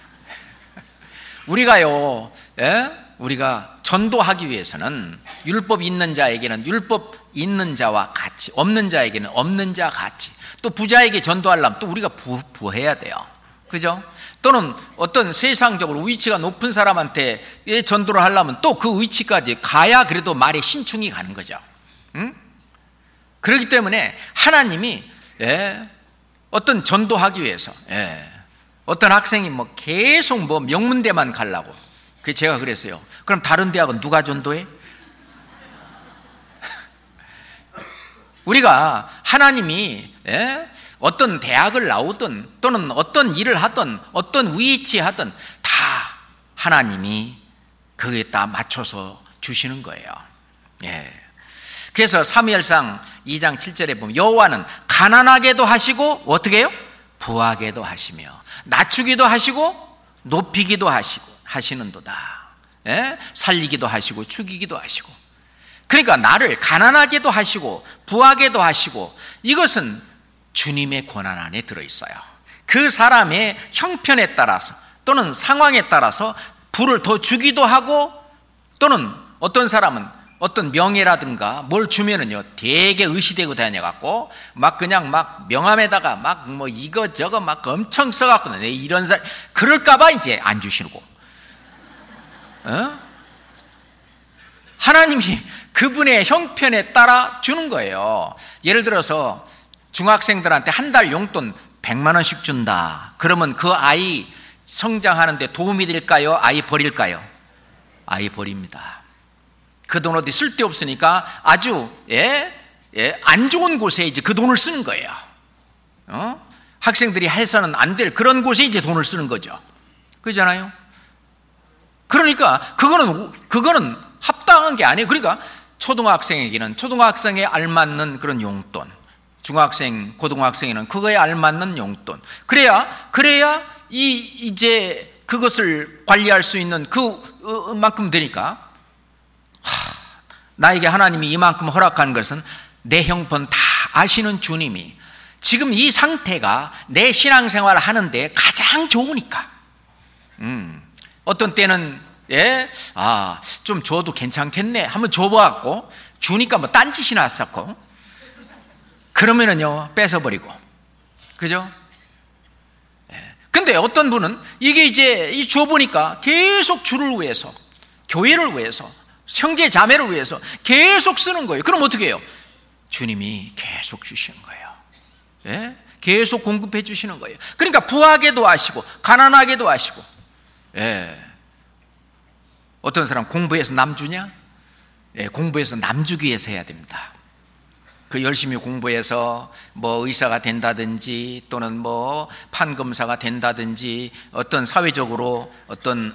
우리가요, 예? 우리가 전도하기 위해서는 율법 있는 자에게는 율법 있는 자와 같이, 없는 자에게는 없는 자 같이, 또 부자에게 전도하려면 또 우리가 부, 부해야 돼요, 그죠? 또는 어떤 세상적으로 위치가 높은 사람한테 전도를 하려면 또 그 위치까지 가야 그래도 말에 신중히 가는 거죠. 응? 그렇기 때문에 하나님이, 예, 어떤 전도하기 위해서, 예, 어떤 학생이 뭐 계속 뭐 명문대만 가려고, 그 제가 그랬어요. 그럼 다른 대학은 누가 전도해? 우리가 하나님이, 예, 어떤 대학을 나오든 또는 어떤 일을 하든 어떤 위치하든 다 하나님이 거기에 다 맞춰서 주시는 거예요. 예. 그래서 사무엘상 이 장 칠 절에 보면 여호와는 가난하게도 하시고 어떻게 해요? 부하게도 하시며 낮추기도 하시고 높이기도 하시고 하시는도다. 예? 살리기도 하시고 죽이기도 하시고. 그러니까 나를 가난하게도 하시고 부하게도 하시고, 이것은 주님의 권한 안에 들어있어요. 그 사람의 형편에 따라서 또는 상황에 따라서 부를 더 주기도 하고, 또는 어떤 사람은 어떤 명예라든가 뭘 주면은요 되게 의시되고 다녀갖고 막 그냥 막 명함에다가 막 뭐 이거저거 막 엄청 써갖고 내 이런 사람 그럴까봐 이제 안 주시고, 어? 하나님이 그분의 형편에 따라 주는 거예요. 예를 들어서 중학생들한테 한 달 용돈 백만 원씩 준다. 그러면 그 아이 성장하는데 도움이 될까요? 아이 버릴까요? 아이 버립니다. 그 돈 어디 쓸데없으니까 아주 예, 예, 안 좋은 곳에 이제 그 돈을 쓰는 거예요. 어? 학생들이 해서는 안 될 그런 곳에 이제 돈을 쓰는 거죠. 그렇잖아요? 그러니까 그거는 그거는 합당한 게 아니에요. 그러니까 초등학생에게는 초등학생에 알맞는 그런 용돈, 중학생, 고등학생에는 그거에 알맞는 용돈. 그래야 그래야 이 이제 그것을 관리할 수 있는 그만큼 되니까. 하, 나에게 하나님이 이만큼 허락한 것은 내 형편 다 아시는 주님이 지금 이 상태가 내 신앙생활을 하는데 가장 좋으니까. 음, 어떤 때는 예, 아, 좀 줘도 괜찮겠네 한번 줘봐갖고 주니까 뭐 딴짓이나 쌓고 그러면은요 뺏어버리고, 그죠? 예. 근데 어떤 분은 이게 이제 이 줘보니까 계속 주를 위해서, 교회를 위해서, 형제 자매를 위해서 계속 쓰는 거예요. 그럼 어떻게 해요? 주님이 계속 주시는 거예요. 예? 계속 공급해 주시는 거예요. 그러니까 부하게도 하시고 가난하게도 하시고. 예. 어떤 사람 공부해서 남 주냐? 예, 공부해서 남 주기 위해서 해야 됩니다. 그 열심히 공부해서 뭐 의사가 된다든지 또는 뭐 판검사가 된다든지 어떤 사회적으로 어떤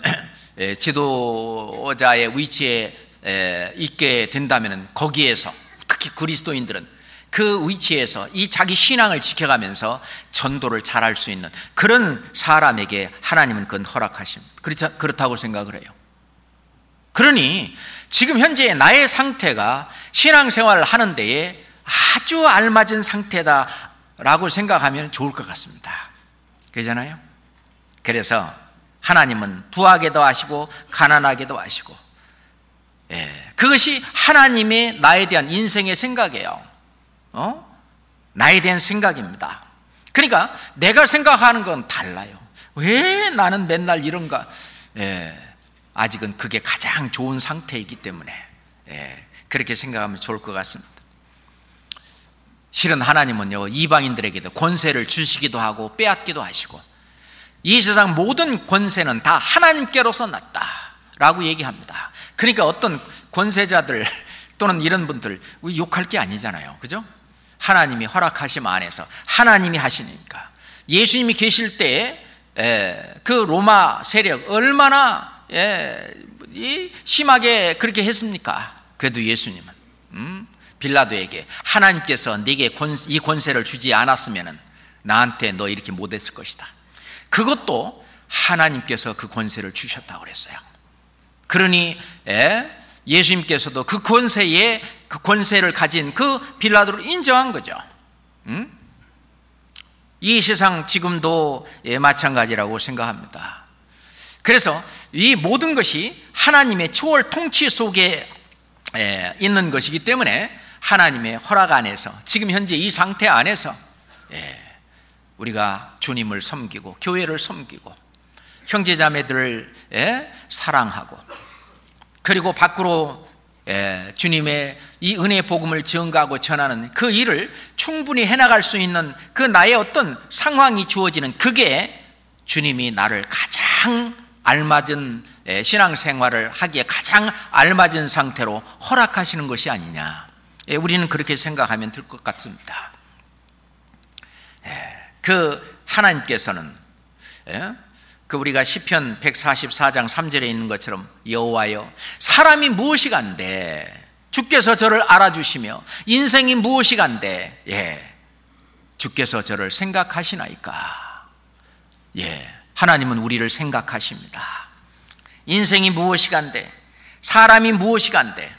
지도자의 위치에 있게 된다면 거기에서, 특히 그리스도인들은 그 위치에서 이 자기 신앙을 지켜가면서 전도를 잘할 수 있는 그런 사람에게 하나님은 그건 허락하십니다. 그렇다고 생각을 해요. 그러니 지금 현재 나의 상태가 신앙생활을 하는 데에 아주 알맞은 상태다라고 생각하면 좋을 것 같습니다. 그러잖아요? 그래서 하나님은 부하게도 하시고 가난하게도 하시고, 예, 그것이 하나님의 나에 대한 인생의 생각이에요. 어? 나에 대한 생각입니다. 그러니까 내가 생각하는 건 달라요. 왜 나는 맨날 이런가? 예, 아직은 그게 가장 좋은 상태이기 때문에 예, 그렇게 생각하면 좋을 것 같습니다. 실은 하나님은요 이방인들에게도 권세를 주시기도 하고 빼앗기도 하시고, 이 세상 모든 권세는 다 하나님께로서 났다라고 얘기합니다. 그러니까 어떤 권세자들 또는 이런 분들 욕할 게 아니잖아요. 그죠? 하나님이 허락하심 안에서 하나님이 하시니까. 예수님이 계실 때에 그 로마 세력 얼마나 예, 심하게 그렇게 했습니까? 그래도 예수님은 음, 빌라도에게 하나님께서 네게 권, 이 권세를 주지 않았으면 나한테 너 이렇게 못했을 것이다. 그것도 하나님께서 그 권세를 주셨다고 그랬어요. 그러니 예, 예수님께서도 그 권세에 그 권세를 가진 그 빌라도를 인정한 거죠. 음? 이 세상 지금도 예, 마찬가지라고 생각합니다. 그래서 이 모든 것이 하나님의 초월 통치 속에 예, 있는 것이기 때문에 하나님의 허락 안에서 지금 현재 이 상태 안에서 예, 우리가 주님을 섬기고 교회를 섬기고 형제자매들을 예, 사랑하고 그리고 밖으로 예, 주님의 이 은혜의 복음을 증거하고 전하는 그 일을 충분히 해나갈 수 있는 그 나의 어떤 상황이 주어지는, 그게 주님이 나를 가장 알맞은 신앙생활을 하기에 가장 알맞은 상태로 허락하시는 것이 아니냐. 우리는 그렇게 생각하면 될 것 같습니다. 그 하나님께서는 그 우리가 시편 백사십사 장 삼 절에 있는 것처럼 여호와여 사람이 무엇이간데 주께서 저를 알아주시며 인생이 무엇이간데 예, 주께서 저를 생각하시나이까. 예, 하나님은 우리를 생각하십니다. 인생이 무엇이간데, 사람이 무엇이간데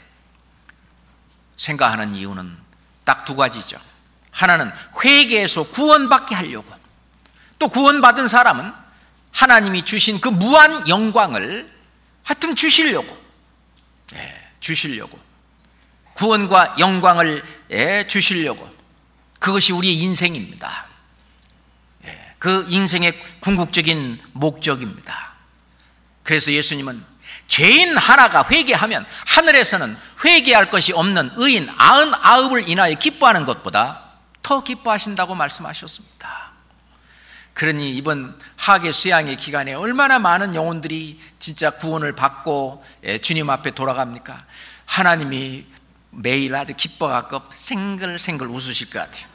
생각하는 이유는 딱 두 가지죠. 하나는 회개에서 구원받게 하려고, 또 구원받은 사람은 하나님이 주신 그 무한 영광을 하여튼 주시려고, 예, 주시려고, 구원과 영광을 예, 주시려고. 그것이 우리의 인생입니다. 예, 그 인생의 궁극적인 목적입니다. 그래서 예수님은 죄인 하나가 회개하면 하늘에서는 회개할 것이 없는 의인 아흔아홉을 인하여 기뻐하는 것보다 더 기뻐하신다고 말씀하셨습니다. 그러니 이번 하계 수양의 기간에 얼마나 많은 영혼들이 진짜 구원을 받고 주님 앞에 돌아갑니까? 하나님이 매일 아주 기뻐갖고 생글생글 웃으실 것 같아요.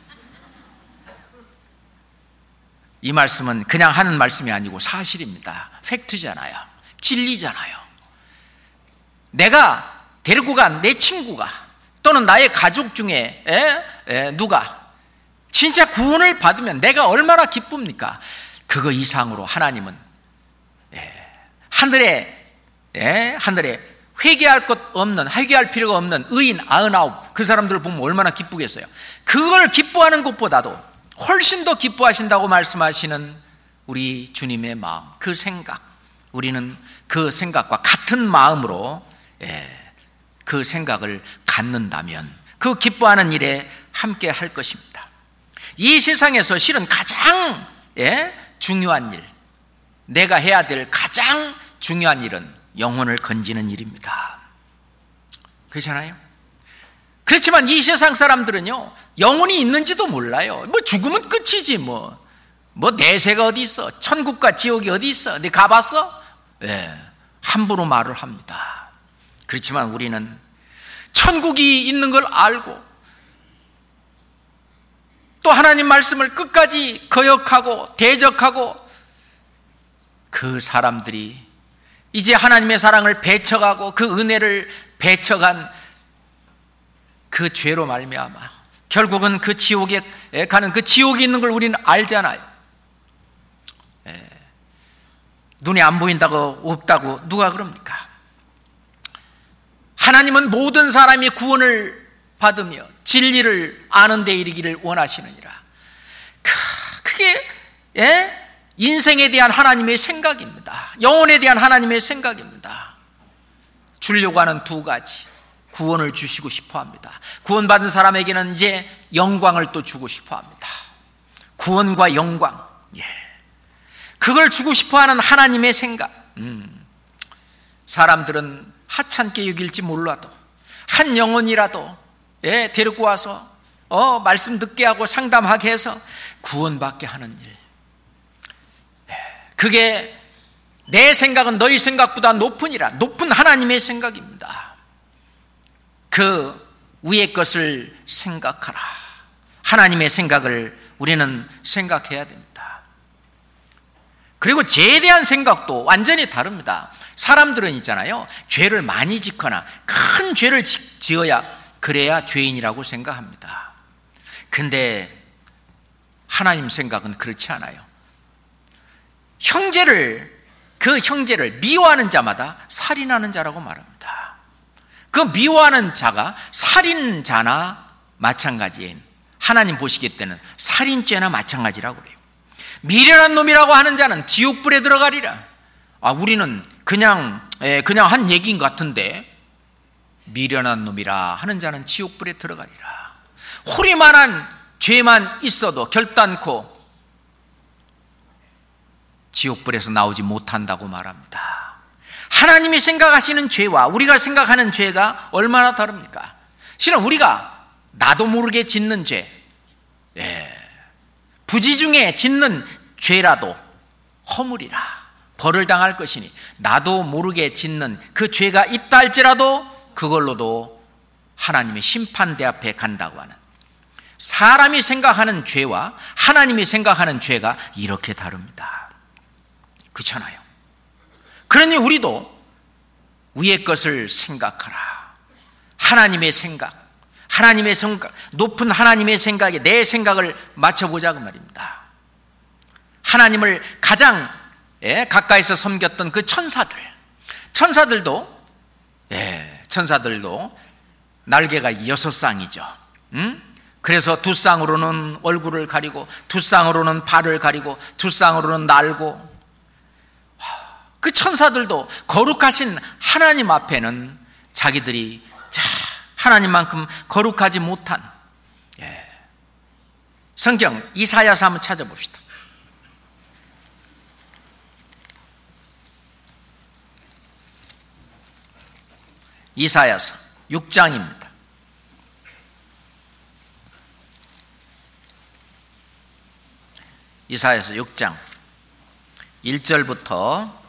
이 말씀은 그냥 하는 말씀이 아니고 사실입니다. 팩트잖아요. 진리잖아요. 내가 데리고 간 내 친구가 또는 나의 가족 중에 에? 에, 누가 진짜 구원을 받으면 내가 얼마나 기쁩니까? 그거 이상으로 하나님은 에, 하늘에 에, 하늘에 회개할 것 없는, 회개할 필요가 없는 의인 아흔아홉, 그 사람들을 보면 얼마나 기쁘겠어요. 그걸 기뻐하는 것보다도 훨씬 더 기뻐하신다고 말씀하시는 우리 주님의 마음, 그 생각, 우리는 그 생각과 같은 마음으로 예, 그 생각을 갖는다면 그 기뻐하는 일에 함께 할 것입니다. 이 세상에서 실은 가장 예, 중요한 일, 내가 해야 될 가장 중요한 일은 영혼을 건지는 일입니다. 그렇잖아요? 그렇지만 이 세상 사람들은요, 영혼이 있는지도 몰라요. 뭐 죽으면 끝이지 뭐. 뭐 내세가 어디 있어? 천국과 지옥이 어디 있어? 네 가봤어? 예, 함부로 말을 합니다. 그렇지만 우리는 천국이 있는 걸 알고 또 하나님 말씀을 끝까지 거역하고 대적하고 그 사람들이 이제 하나님의 사랑을 배척하고 그 은혜를 배척한 그 죄로 말미암아 결국은 그 지옥에 가는, 그 지옥이 있는 걸 우리는 알잖아요. 예. 눈에 안 보인다고 없다고 누가 그럽니까? 하나님은 모든 사람이 구원을 받으며 진리를 아는 데 이르기를 원하시느니라. 그게 예? 인생에 대한 하나님의 생각입니다. 영혼에 대한 하나님의 생각입니다. 주려고 하는 두 가지, 구원을 주시고 싶어 합니다. 구원받은 사람에게는 이제 영광을 또 주고 싶어 합니다. 구원과 영광, 예. 그걸 주고 싶어 하는 하나님의 생각. 음. 사람들은 하찮게 여길지 몰라도 한 영혼이라도 예, 데리고 와서 어, 말씀 듣게 하고 상담하게 해서 구원받게 하는 일, 예, 그게 내 생각은 너희 생각보다 높으니라, 높은 하나님의 생각입니다. 그 위의 것을 생각하라. 하나님의 생각을 우리는 생각해야 됩니다. 그리고 죄에 대한 생각도 완전히 다릅니다. 사람들은 있잖아요, 죄를 많이 짓거나 큰 죄를 지어야 그래야 죄인이라고 생각합니다. 근데 하나님 생각은 그렇지 않아요. 형제를, 그 형제를 미워하는 자마다 살인하는 자라고 말합니다. 그 미워하는 자가 살인자나 마찬가지인, 하나님 보시기 때는 살인죄나 마찬가지라고 그래요. 미련한 놈이라고 하는 자는 지옥불에 들어가리라. 아, 우리는 그냥 예, 그냥 한 얘기인 것 같은데, 미련한 놈이라 하는 자는 지옥불에 들어가리라. 호리만한 죄만 있어도 결단코 지옥불에서 나오지 못한다고 말합니다. 하나님이 생각하시는 죄와 우리가 생각하는 죄가 얼마나 다릅니까? 실은 우리가 나도 모르게 짓는 죄, 예, 부지 중에 짓는 죄라도 허물이라, 벌을 당할 것이니, 나도 모르게 짓는 그 죄가 있다 할지라도 그걸로도 하나님의 심판대 앞에 간다고 하는, 사람이 생각하는 죄와 하나님이 생각하는 죄가 이렇게 다릅니다. 그렇잖아요. 그러니 우리도 위의 것을 생각하라. 하나님의 생각, 하나님의 생각, 높은 하나님의 생각에 내 생각을 맞춰보자 그 말입니다. 하나님을 가장 예, 가까이서 섬겼던 그 천사들, 천사들도 예, 천사들도 날개가 여섯 쌍이죠. 음? 그래서 두 쌍으로는 얼굴을 가리고, 두 쌍으로는 발을 가리고, 두 쌍으로는 날고, 그 천사들도 거룩하신 하나님 앞에는 자기들이 하나님만큼 거룩하지 못한, 예. 성경 이사야서 한번 찾아봅시다. 이사야서 육 장입니다. 이사야서 육 장 일 절부터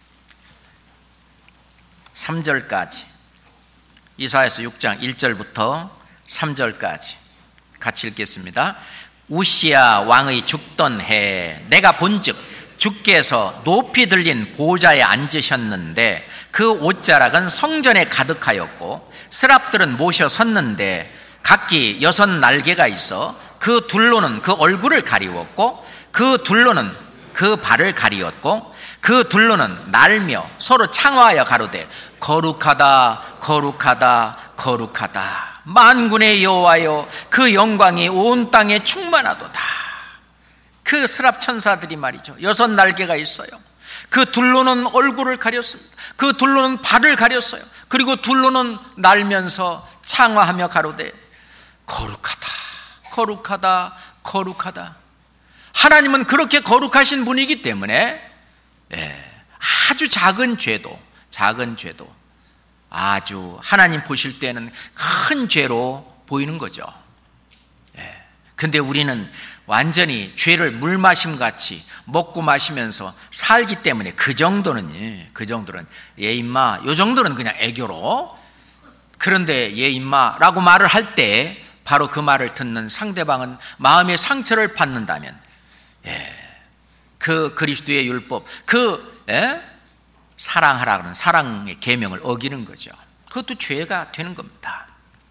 삼 절까지, 이사야서 육 장 일 절부터 삼 절까지 같이 읽겠습니다. 우시야 왕의 죽던 해 내가 본즉 주께서 높이 들린 보좌에 앉으셨는데 그 옷자락은 성전에 가득하였고 스랍들은 모셔 섰는데 각기 여섯 날개가 있어 그 둘로는 그 얼굴을 가리웠고 그 둘로는 그 발을 가리웠고 그 둘로는 날며 서로 창화하여 가로되 거룩하다 거룩하다 거룩하다 만군의 여호와여 그 영광이 온 땅에 충만하도다. 그 스랍 천사들이 말이죠, 여섯 날개가 있어요. 그 둘로는 얼굴을 가렸습니다. 그 둘로는 발을 가렸어요. 그리고 둘로는 날면서 창화하며 가로되 거룩하다 거룩하다 거룩하다. 하나님은 그렇게 거룩하신 분이기 때문에 예, 아주 작은 죄도 작은 죄도 아주 하나님 보실 때는 큰 죄로 보이는 거죠. 예, 근데 우리는 완전히 죄를 물마심같이 먹고 마시면서 살기 때문에 그 정도는 그 정도는 예 임마 요 정도는 그냥 애교로, 그런데 예 임마라고 말을 할 때 바로 그 말을 듣는 상대방은 마음의 상처를 받는다면 예, 그 그리스도의 율법, 그 예? 사랑하라는 사랑의 계명을 어기는 거죠. 그것도 죄가 되는 겁니다.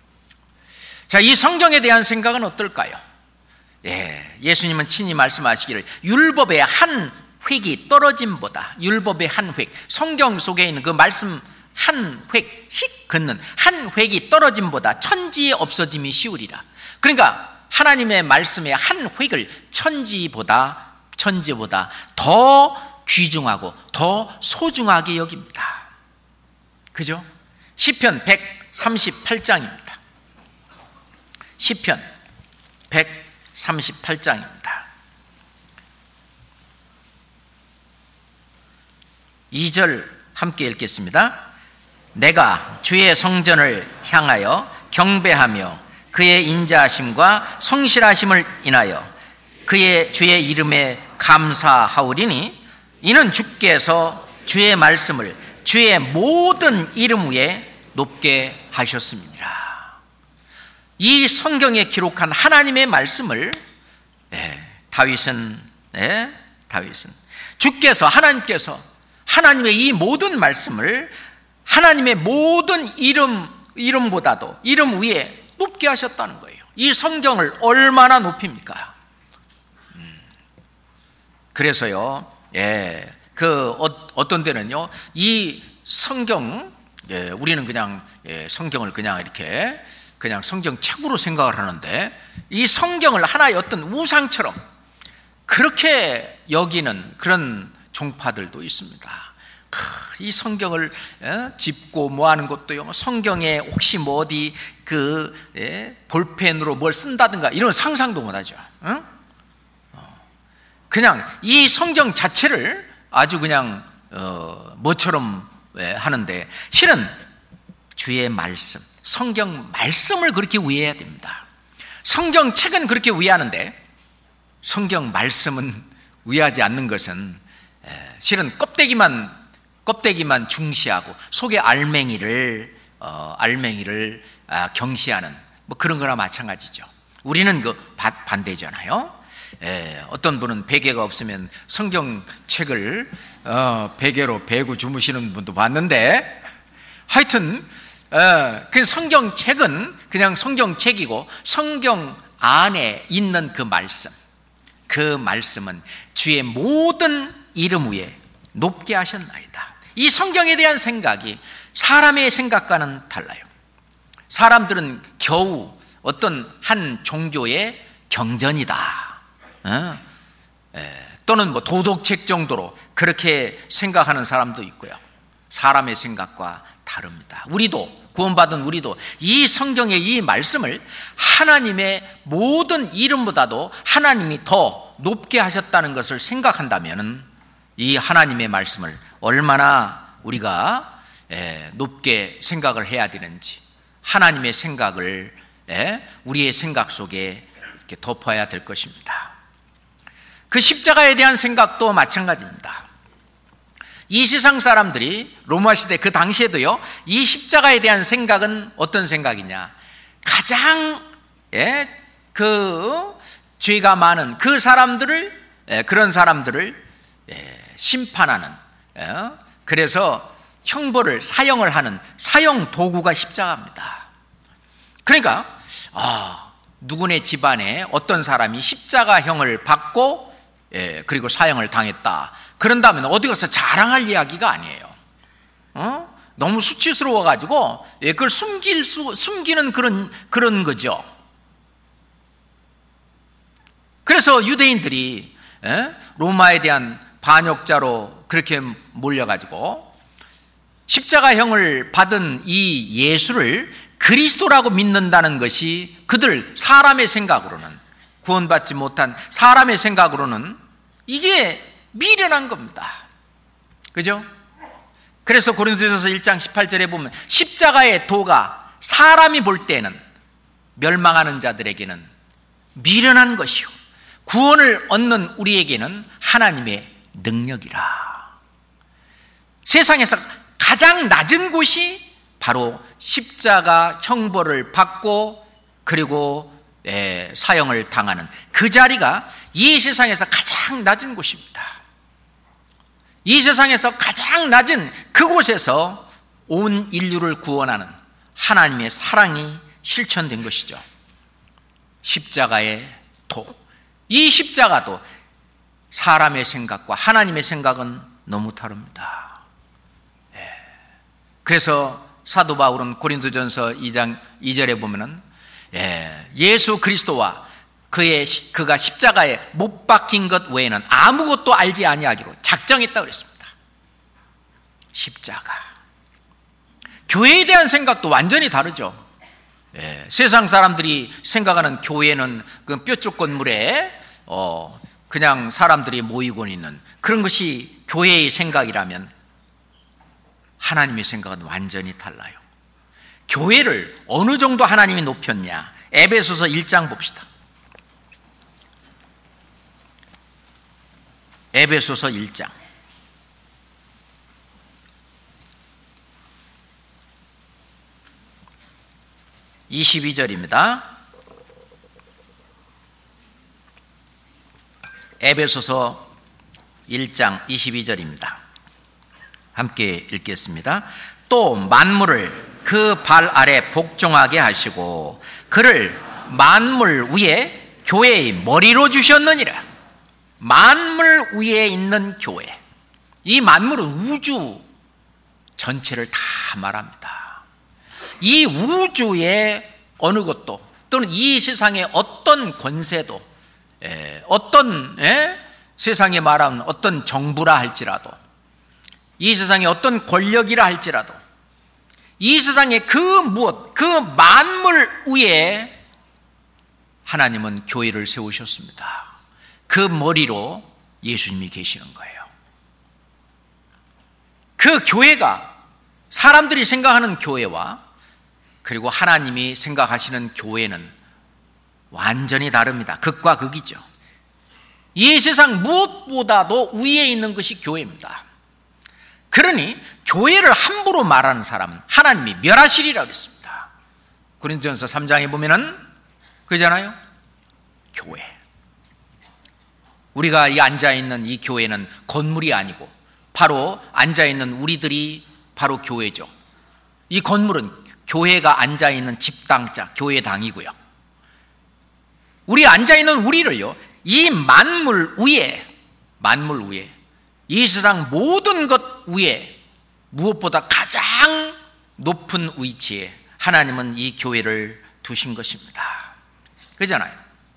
자, 이 성경에 대한 생각은 어떨까요? 예, 예수님은 친히 말씀하시기를 율법의 한 획이 떨어짐보다, 율법의 한 획, 성경 속에 있는 그 말씀 한 획씩 긋는 한 획이 떨어짐보다 천지에 없어짐이 쉬우리라. 그러니까 하나님의 말씀의 한 획을 천지보다 천지보다 더 귀중하고 더 소중하게 여깁니다. 그죠? 시편 백삼십팔 장입니다. 시편 백삼십팔 장입니다. 이 절 함께 읽겠습니다. 내가 주의 성전을 향하여 경배하며 그의 인자하심과 성실하심을 인하여 그의 주의 이름에 감사하오리니 이는 주께서 주의 말씀을 주의 모든 이름 위에 높게 하셨습니다. 이 성경에 기록한 하나님의 말씀을 예, 다윗은 예, 다윗은 주께서 하나님께서 하나님의 이 모든 말씀을 하나님의 모든 이름 이름보다도 이름 위에 높게 하셨다는 거예요. 이 성경을 얼마나 높입니까? 음. 그래서요, 예, 그 어, 어떤 데는요, 이 성경, 예, 우리는 그냥 예, 성경을 그냥 이렇게 그냥 성경책으로 생각을 하는데 이 성경을 하나의 어떤 우상처럼 그렇게 여기는 그런 종파들도 있습니다. 이 성경을 짚고 뭐 하는 것도요, 성경에 혹시 뭐 어디 그 볼펜으로 뭘 쓴다든가 이런 상상도 못하죠. 그냥 이 성경 자체를 아주 그냥 어 뭐처럼 하는데, 실은 주의 말씀, 성경 말씀을 그렇게 위해야 됩니다. 성경 책은 그렇게 위하는데 성경 말씀은 위하지 않는 것은 실은 껍데기만 껍데기만 중시하고 속에 알맹이를 어, 알맹이를 아, 경시하는 뭐 그런 거나 마찬가지죠. 우리는 그 바, 반대잖아요. 예, 어떤 분은 베개가 없으면 성경책을 어, 베개로 베고 주무시는 분도 봤는데, 하여튼 그 성경책은 그냥 성경책이고 성경 안에 있는 그 말씀, 그 말씀은 주의 모든 이름 위에 높게 하셨나이다. 이 성경에 대한 생각이 사람의 생각과는 달라요. 사람들은 겨우 어떤 한 종교의 경전이다, 어? 에, 또는 뭐 도덕책 정도로 그렇게 생각하는 사람도 있고요. 사람의 생각과 다릅니다. 우리도, 구원받은 우리도 이 성경의 이 말씀을 하나님의 모든 이름보다도 하나님이 더 높게 하셨다는 것을 생각한다면 이 하나님의 말씀을 얼마나 우리가 높게 생각을 해야 되는지, 하나님의 생각을 우리의 생각 속에 이렇게 덮어야 될 것입니다. 그 십자가에 대한 생각도 마찬가지입니다. 이 세상 사람들이 로마 시대 그 당시에도요, 이 십자가에 대한 생각은 어떤 생각이냐? 가장 예, 그 죄가 많은 그 사람들을 예, 그런 사람들을 예, 심판하는 예, 그래서 형벌을 사형을 하는 사형 도구가 십자가입니다. 그러니까 아, 누구네 집안에 어떤 사람이 십자가형을 받고 예, 그리고 사형을 당했다. 그런다면 어디 가서 자랑할 이야기가 아니에요. 어? 너무 수치스러워가지고 예, 그걸 숨길 수, 숨기는 그런, 그런 거죠. 그래서 유대인들이 예? 로마에 대한 반역자로 그렇게 몰려가지고 십자가형을 받은 이 예수를 그리스도라고 믿는다는 것이 그들 사람의 생각으로는, 구원받지 못한 사람의 생각으로는 이게 미련한 겁니다. 그죠? 그래서 고린도전서 일 장 십팔 절에 보면 십자가의 도가 사람이 볼 때는 멸망하는 자들에게는 미련한 것이요 구원을 얻는 우리에게는 하나님의 능력이라. 세상에서 가장 낮은 곳이 바로 십자가 형벌을 받고 그리고 예, 사형을 당하는 그 자리가 이 세상에서 가장 낮은 곳입니다. 이 세상에서 가장 낮은 그곳에서 온 인류를 구원하는 하나님의 사랑이 실천된 것이죠. 십자가의 도. 이 십자가도 사람의 생각과 하나님의 생각은 너무 다릅니다. 예. 그래서 사도 바울은 고린도전서 이 장 이 절에 보면은 예, 예수 그리스도와 그의 그가 십자가에 못 박힌 것 외에는 아무것도 알지 아니하기로 작정했다 그랬습니다. 십자가. 교회에 대한 생각도 완전히 다르죠. 예, 세상 사람들이 생각하는 교회는 그 뾰족 건물에 어, 그냥 사람들이 모이고 있는 그런 것이 교회의 생각이라면 하나님의 생각은 완전히 달라요. 교회를 어느 정도 하나님이 높였냐? 에베소서 일 장 봅시다. 에베소서 일 장 이십이 절입니다. 에베소서 일 장 이십이 절입니다. 함께 읽겠습니다. 또 만물을 그 발 아래 복종하게 하시고 그를 만물 위에 교회의 머리로 주셨느니라. 만물 위에 있는 교회. 이 만물은 우주 전체를 다 말합니다. 이 우주의 어느 것도 또는 이 세상의 어떤 권세도 에, 어떤 에? 세상에 말하는 어떤 정부라 할지라도 이 세상의 어떤 권력이라 할지라도 이 세상의 그 무엇, 그 만물 위에 하나님은 교회를 세우셨습니다. 그 머리로 예수님이 계시는 거예요. 그 교회가 사람들이 생각하는 교회와 그리고 하나님이 생각하시는 교회는 완전히 다릅니다. 극과 극이죠. 이 세상 무엇보다도 위에 있는 것이 교회입니다. 그러니 교회를 함부로 말하는 사람은 하나님이 멸하시리라고 했습니다. 고린도전서 삼 장에 보면은 그잖아요. 교회. 우리가 이 앉아있는 이 교회는 건물이 아니고 바로 앉아있는 우리들이 바로 교회죠. 이 건물은 교회가 앉아있는 집당자, 교회당이고요. 우리 앉아있는 우리를요, 이 만물 위에, 만물 위에, 이 세상 모든 것 위에 무엇보다 가장 높은 위치에 하나님은 이 교회를 두신 것입니다. 그렇잖아요.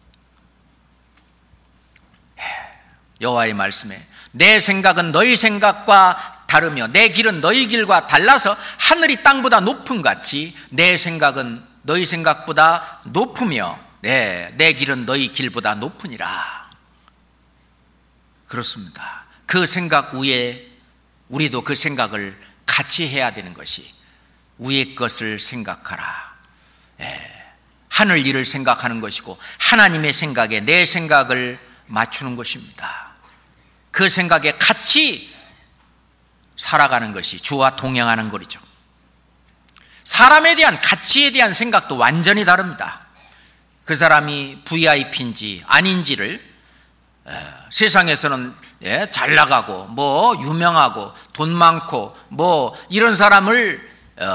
여호와의 말씀에 내 생각은 너희 생각과 다르며 내 길은 너희 길과 달라서 하늘이 땅보다 높음 같이 내 생각은 너희 생각보다 높으며 네, 내 길은 너희 길보다 높으니라. 그렇습니다. 그 생각 위에 우리도 그 생각을 같이 해야 되는 것이 위의 것을 생각하라. 예, 하늘 일을 생각하는 것이고 하나님의 생각에 내 생각을 맞추는 것입니다. 그 생각에 같이 살아가는 것이 주와 동행하는 거리죠. 사람에 대한 가치에 대한 생각도 완전히 다릅니다. 그 사람이 브이아이피인지 아닌지를 세상에서는 잘 나가고 뭐 유명하고 돈 많고 뭐 이런 사람을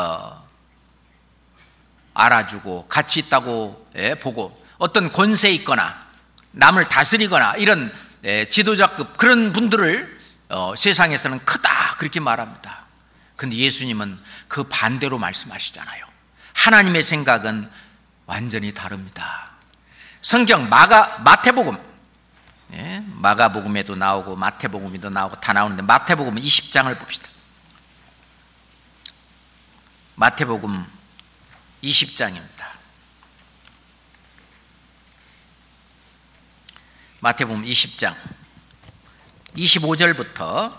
알아주고 가치 있다고 보고 어떤 권세 있거나 남을 다스리거나 이런 지도자급 그런 분들을 세상에서는 크다 그렇게 말합니다. 그런데 예수님은 그 반대로 말씀하시잖아요. 하나님의 생각은 완전히 다릅니다. 성경 마가, 마태복음, 예, 마가복음에도 나오고 마태복음에도 나오고 다 나오는데 마태복음 이십 장을 봅시다. 마태복음 이십 장입니다. 마태복음 이십 장 이십오 절부터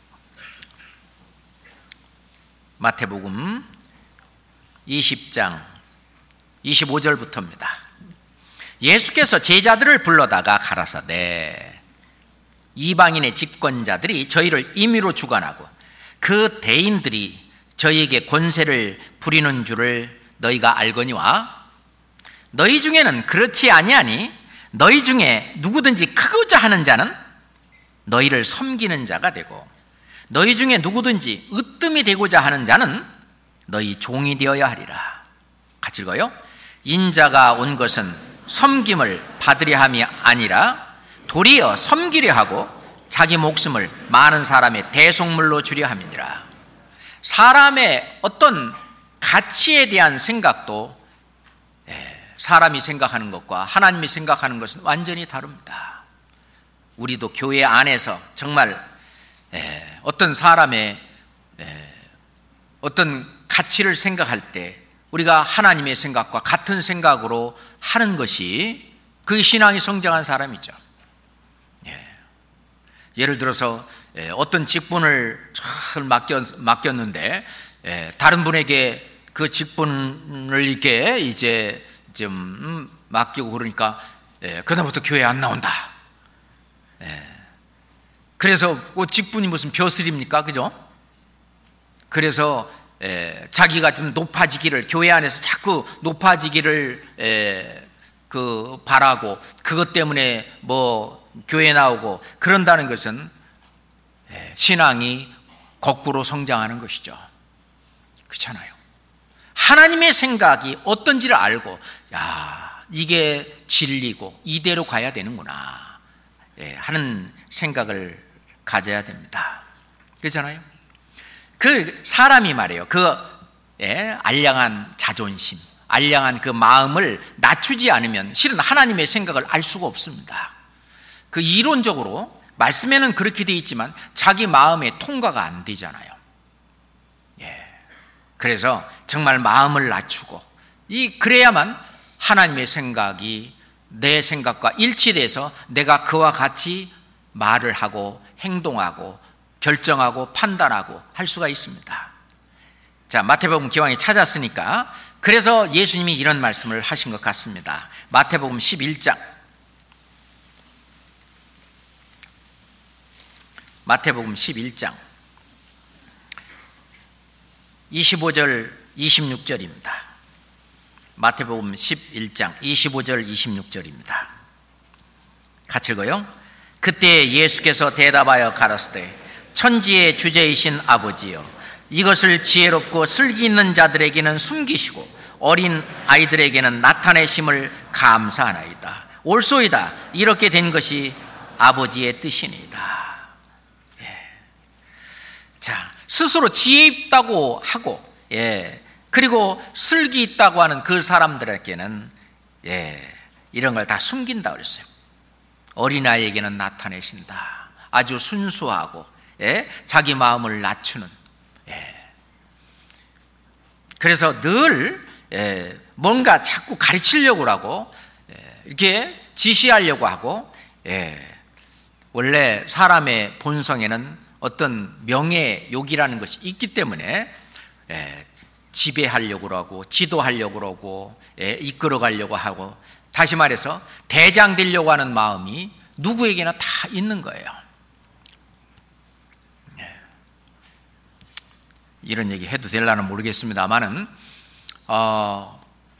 마태복음 이십 장 이십오 절부터입니다. 예수께서 제자들을 불러다가 가라사대 이방인의 집권자들이 저희를 임의로 주관하고 그 대인들이 저희에게 권세를 부리는 줄을 너희가 알거니와 너희 중에는 그렇지 아니하니 너희 중에 누구든지 크고자 하는 자는 너희를 섬기는 자가 되고 너희 중에 누구든지 으뜸이 되고자 하는 자는 너희 종이 되어야 하리라. 같이 읽어요. 인자가 온 것은 섬김을 받으려 함이 아니라 도리어 섬기려 하고 자기 목숨을 많은 사람의 대속물로 주려 함이니라. 사람의 어떤 가치에 대한 생각도 사람이 생각하는 것과 하나님이 생각하는 것은 완전히 다릅니다. 우리도 교회 안에서 정말 어떤 사람의 어떤 가치를 생각할 때 우리가 하나님의 생각과 같은 생각으로 하는 것이 그 신앙이 성장한 사람이죠. 예를 들어서 어떤 직분을 잘 맡겼, 맡겼는데 다른 분에게 그 직분을 이렇게 이제 좀 맡기고 그러니까 그다음부터 교회 안 나온다. 그래서 직분이 무슨 벼슬입니까? 그죠? 그래서 에, 자기가 좀 높아지기를 교회 안에서 자꾸 높아지기를 에, 그 바라고 그것 때문에 뭐 교회 나오고 그런다는 것은 에, 신앙이 거꾸로 성장하는 것이죠. 그렇잖아요. 하나님의 생각이 어떤지를 알고 야 이게 진리고 이대로 가야 되는구나 에, 하는 생각을 가져야 됩니다. 그렇잖아요. 그 사람이 말이에요. 그 예, 알량한 자존심, 알량한 그 마음을 낮추지 않으면 실은 하나님의 생각을 알 수가 없습니다. 그 이론적으로 말씀에는 그렇게 돼 있지만 자기 마음에 통과가 안 되잖아요. 예. 그래서 정말 마음을 낮추고 이 그래야만 하나님의 생각이 내 생각과 일치돼서 내가 그와 같이 말을 하고 행동하고 결정하고 판단하고 할 수가 있습니다. 자, 마태복음 기왕에 찾았으니까 그래서 예수님이 이런 말씀을 하신 것 같습니다. 마태복음 십일 장 마태복음 십일 장 이십오 절 이십육 절입니다. 마태복음 십일 장 이십오 절 이십육 절입니다. 같이 읽어요. 그때 예수께서 대답하여 가라사대 천지의 주제이신 아버지여 이것을 지혜롭고 슬기 있는 자들에게는 숨기시고 어린 아이들에게는 나타내심을 감사하나이다. 옳소이다. 이렇게 된 것이 아버지의 뜻이니이다. 예. 자, 스스로 지혜 있다고 하고, 예, 그리고 슬기 있다고 하는 그 사람들에게는, 예, 이런 걸 다 숨긴다 그랬어요. 어린아이에게는 나타내신다. 아주 순수하고, 예, 자기 마음을 낮추는, 예. 그래서 늘, 예, 뭔가 자꾸 가르치려고 하고, 예, 이렇게 지시하려고 하고, 예, 원래 사람의 본성에는 어떤 명예욕이라는 것이 있기 때문에, 예, 지배하려고 하고 지도하려고 하고, 예, 이끌어가려고 하고, 다시 말해서 대장 되려고 하는 마음이 누구에게나 다 있는 거예요. 예. 이런 얘기 해도 될라는 모르겠습니다만은, 어,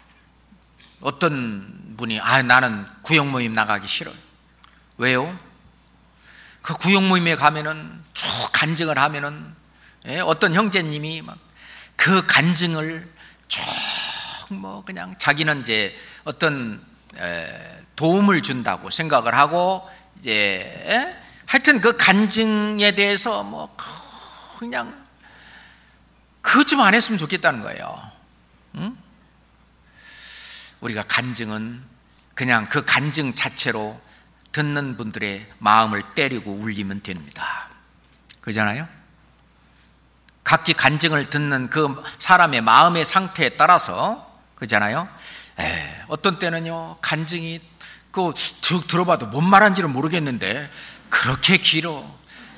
어떤 분이 아 나는 구역 모임 나가기 싫어요. 왜요? 그 구역 모임에 가면은 쭉 간증을 하면은, 예, 어떤 형제님이 막 그 간증을 쭉 뭐 그냥 자기는 이제 어떤 에, 도움을 준다고 생각을 하고, 이제 에? 하여튼 그 간증에 대해서 뭐 그냥 그것 좀 안 했으면 좋겠다는 거예요. 응? 우리가 간증은 그냥 그 간증 자체로 듣는 분들의 마음을 때리고 울리면 됩니다. 그잖아요? 각기 간증을 듣는 그 사람의 마음의 상태에 따라서, 그잖아요? 에, 어떤 때는요, 간증이 그 쭉 들어봐도 뭔 말한지는 모르겠는데 그렇게 길어.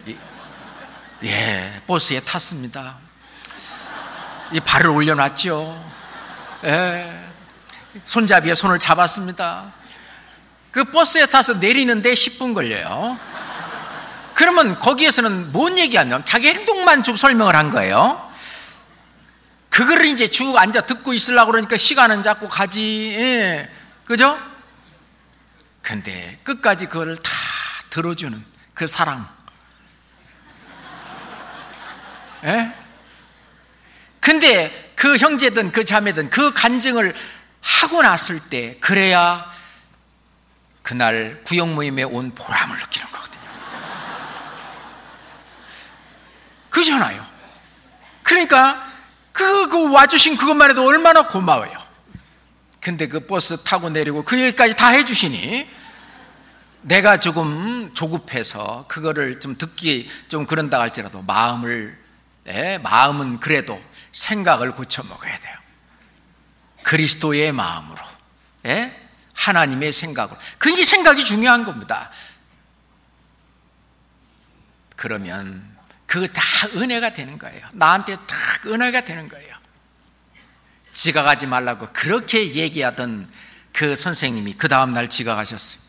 예, 버스에 탔습니다. 이 발을 올려놨죠. 예, 손잡이에 손을 잡았습니다. 그 버스에 타서 내리는데 십 분 걸려요. 그러면 거기에서는 뭔 얘기하냐면 자기 행동만 쭉 설명을 한 거예요. 그거를 이제 쭉 앉아 듣고 있으려고 그러니까 시간은 자꾸 가지. 예. 그죠? 근데 끝까지 그거를 다 들어주는 그 사랑. 예? 근데 그 형제든 그 자매든 그 간증을 하고 났을 때, 그래야 그날 구역 모임에 온 보람을 느끼는 거거든요. 그잖아요. 그러니까 그, 그 와주신 그것만 해도 얼마나 고마워요. 근데 그 버스 타고 내리고 그 얘기까지 다 해주시니 내가 조금 조급해서 그거를 좀 듣기 좀 그런다 할지라도 마음을, 예, 마음은 그래도 생각을 고쳐 먹어야 돼요. 그리스도의 마음으로, 예? 하나님의 생각으로. 그게 생각이 중요한 겁니다. 그러면 그거 다 은혜가 되는 거예요. 나한테 다 은혜가 되는 거예요. 지각하지 말라고 그렇게 얘기하던 그 선생님이 그 다음날 지각하셨어요.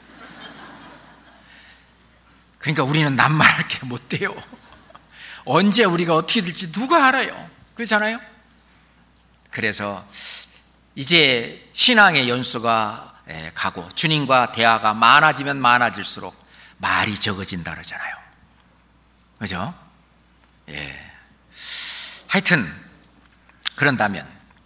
그러니까 우리는 낱말할 게 못 돼요. 언제 우리가 어떻게 될지 누가 알아요. 그렇잖아요? 그래서 이제 신앙의 연수가 가고 주님과 대화가 많아지면 많아질수록 말이 적어진다 그러잖아요. 그죠? 예. 하여튼 그런다면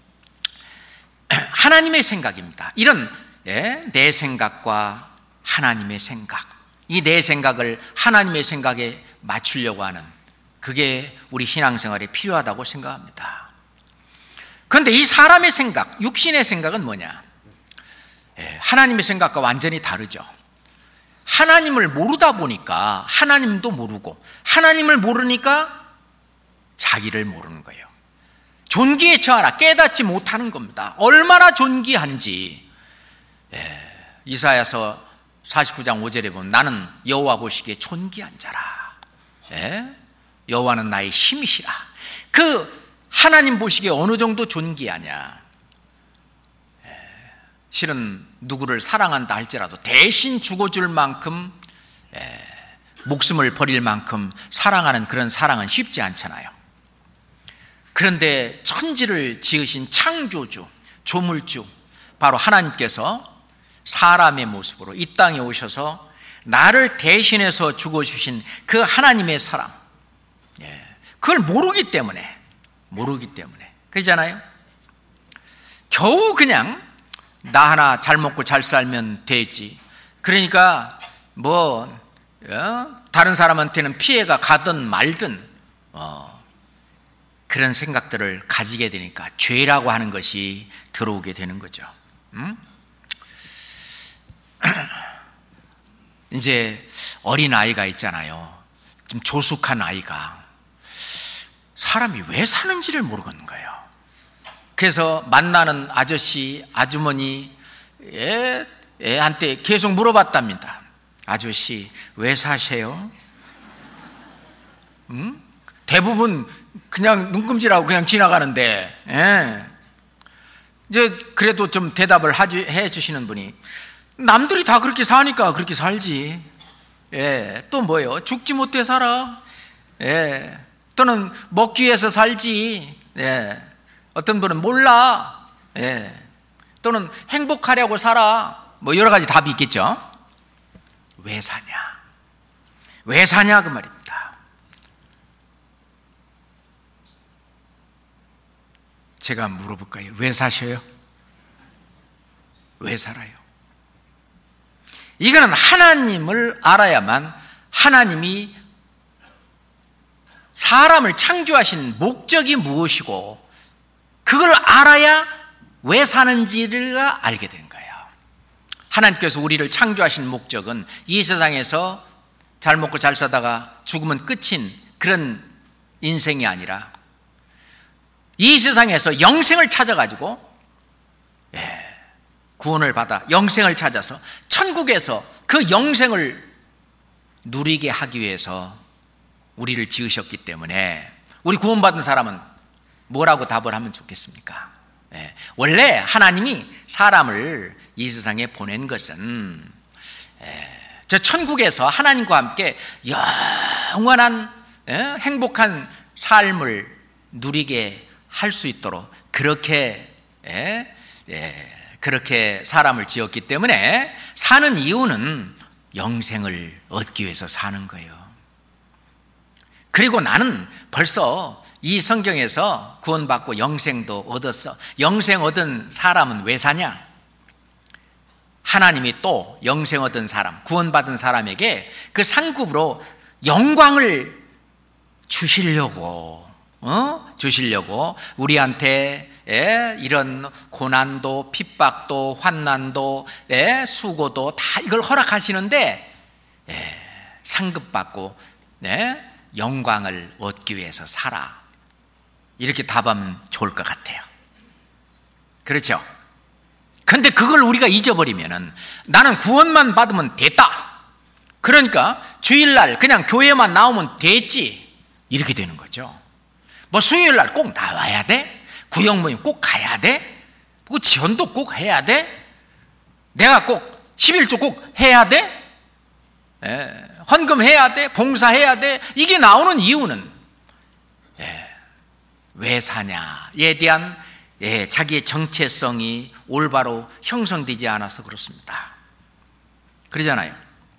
하나님의 생각입니다. 이런, 예, 내 생각과 하나님의 생각, 이 내 생각을 하나님의 생각에 맞추려고 하는, 그게 우리 신앙생활에 필요하다고 생각합니다. 그런데 이 사람의 생각, 육신의 생각은 뭐냐? 예, 하나님의 생각과 완전히 다르죠. 하나님을 모르다 보니까 하나님도 모르고, 하나님을 모르니까 자기를 모르는 거예요. 존귀에 처하나 깨닫지 못하는 겁니다. 얼마나 존귀한지. 예, 이사야서 사십구 장 오 절에 보면 나는 여호와 보시기에 존귀한 자라. 예? 여호와는 나의 힘이시라. 그 하나님 보시기에 어느 정도 존귀하냐. 예, 실은 누구를 사랑한다 할지라도 대신 죽어줄 만큼, 예, 목숨을 버릴 만큼 사랑하는 그런 사랑은 쉽지 않잖아요. 그런데 천지를 지으신 창조주, 조물주, 바로 하나님께서 사람의 모습으로 이 땅에 오셔서 나를 대신해서 죽어주신 그 하나님의 사랑, 예, 그걸 모르기 때문에, 모르기 때문에. 그러잖아요. 겨우 그냥 나 하나 잘 먹고 잘 살면 되지. 그러니까 뭐 어? 다른 사람한테는 피해가 가든 말든 어, 그런 생각들을 가지게 되니까 죄라고 하는 것이 들어오게 되는 거죠. 음? 이제 어린 아이가 있잖아요. 좀 조숙한 아이가 사람이 왜 사는지를 모르겠는 거예요. 그래서 만나는 아저씨, 아주머니 애, 애한테 계속 물어봤답니다. 아저씨 왜 사세요? 응? 대부분 그냥 눈금질하고 그냥 지나가는데, 예. 이제 그래도 좀 대답을 해 주시는 분이 남들이 다 그렇게 사니까 그렇게 살지. 예. 또 뭐예요? 죽지 못해 살아. 예. 또는 먹기 위해서 살지. 예. 어떤 분은 몰라. 예. 또는 행복하려고 살아. 뭐 여러 가지 답이 있겠죠. 왜 사냐? 왜 사냐 그 말입니다. 제가 물어볼까요? 왜 사셔요? 왜 살아요? 이거는 하나님을 알아야만, 하나님이 사람을 창조하신 목적이 무엇이고 그걸 알아야 왜 사는지를 알게 되는 거예요. 하나님께서 우리를 창조하신 목적은 이 세상에서 잘 먹고 잘 사다가 죽으면 끝인 그런 인생이 아니라 이 세상에서 영생을 찾아가지고, 예, 구원을 받아 영생을 찾아서 천국에서 그 영생을 누리게 하기 위해서 우리를 지으셨기 때문에, 우리 구원받은 사람은 뭐라고 답을 하면 좋겠습니까? 예, 원래 하나님이 사람을 이 세상에 보낸 것은, 예, 저 천국에서 하나님과 함께 영원한, 예, 행복한 삶을 누리게 할 수 있도록 그렇게, 예, 예, 그렇게 사람을 지었기 때문에 사는 이유는 영생을 얻기 위해서 사는 거예요. 그리고 나는 벌써 이 성경에서 구원받고 영생도 얻었어. 영생 얻은 사람은 왜 사냐? 하나님이 또 영생 얻은 사람, 구원받은 사람에게 그 상급으로 영광을 주시려고, 어? 주시려고 우리한테, 예, 이런 고난도, 핍박도, 환난도, 예, 수고도 다 이걸 허락하시는데, 예, 상급받고, 네, 영광을 얻기 위해서 살아. 이렇게 답하면 좋을 것 같아요. 그렇죠? 근데 그걸 우리가 잊어버리면은 나는 구원만 받으면 됐다. 그러니까 주일날 그냥 교회만 나오면 됐지. 이렇게 되는 거죠. 뭐 수요일날 꼭 나와야 돼? 구역 모임 꼭 가야 돼? 뭐 지원도 꼭 해야 돼? 내가 꼭 십일조 꼭 해야 돼? 예, 헌금해야 돼? 봉사해야 돼? 이게 나오는 이유는, 예, 왜 사냐에 대한, 예, 자기의 정체성이 올바로 형성되지 않아서 그렇습니다. 그러잖아요.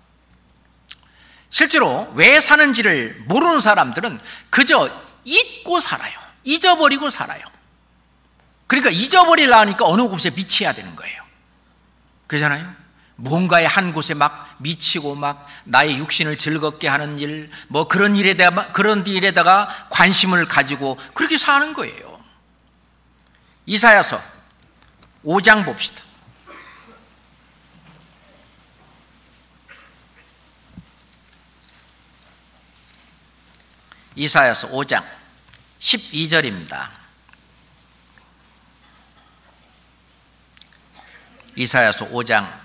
실제로 왜 사는지를 모르는 사람들은 그저 잊고 살아요. 잊어버리고 살아요. 그러니까 잊어버리려 하니까 어느 곳에 미쳐야 되는 거예요. 그러잖아요. 뭔가에 한 곳에 막 미치고 막 나의 육신을 즐겁게 하는 일, 뭐 그런 일에다가, 그런 일에다가 관심을 가지고 그렇게 사는 거예요. 이사야서 오 장 봅시다. 이사야서 오 장 십이 절입니다. 이사야서 오 장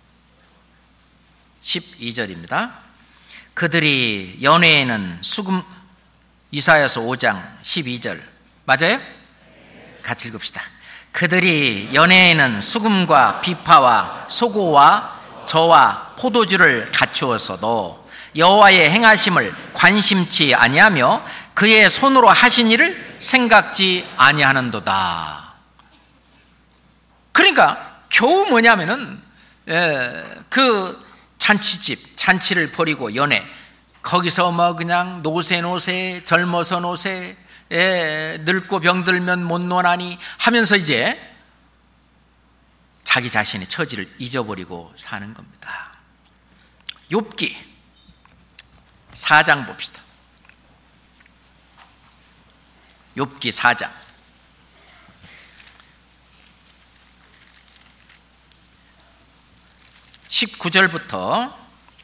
십이 절입니다. 그들이 연회에는 수금, 이사야서 오 장 십이 절 맞아요? 같이 읽읍시다. 그들이 연회에는 수금과 비파와 소고와 저와 포도주를 갖추었어도 여호와의 행하심을 관심치 아니하며 그의 손으로 하신 일을 생각지 아니하는도다. 그러니까 겨우 뭐냐면은, 예, 그 잔치집, 잔치를 벌이고 연회, 거기서 뭐 그냥 노세 노세 젊어서 노세 예, 늙고 병들면 못 노나니 하면서 이제 자기 자신의 처지를 잊어버리고 사는 겁니다. 욥기 사 장 봅시다. 욥기 사 장 십구 절부터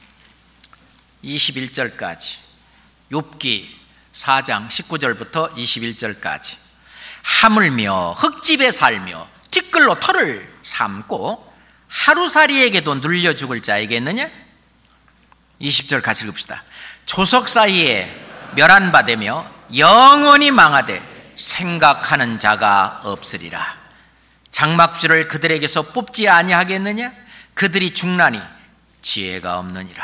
이십일 절까지, 욥기 사 장 십구 절부터 이십일 절까지. 하물며 흙집에 살며 티끌로 털을 삼고 하루살이에게도 눌려 죽을 자에게느냐? 이십 절 같이 읽읍시다. 조석 사이에 멸한바되며 영원히 망하되 생각하는 자가 없으리라. 장막주를 그들에게서 뽑지 아니하겠느냐? 그들이 죽나니 지혜가 없느니라.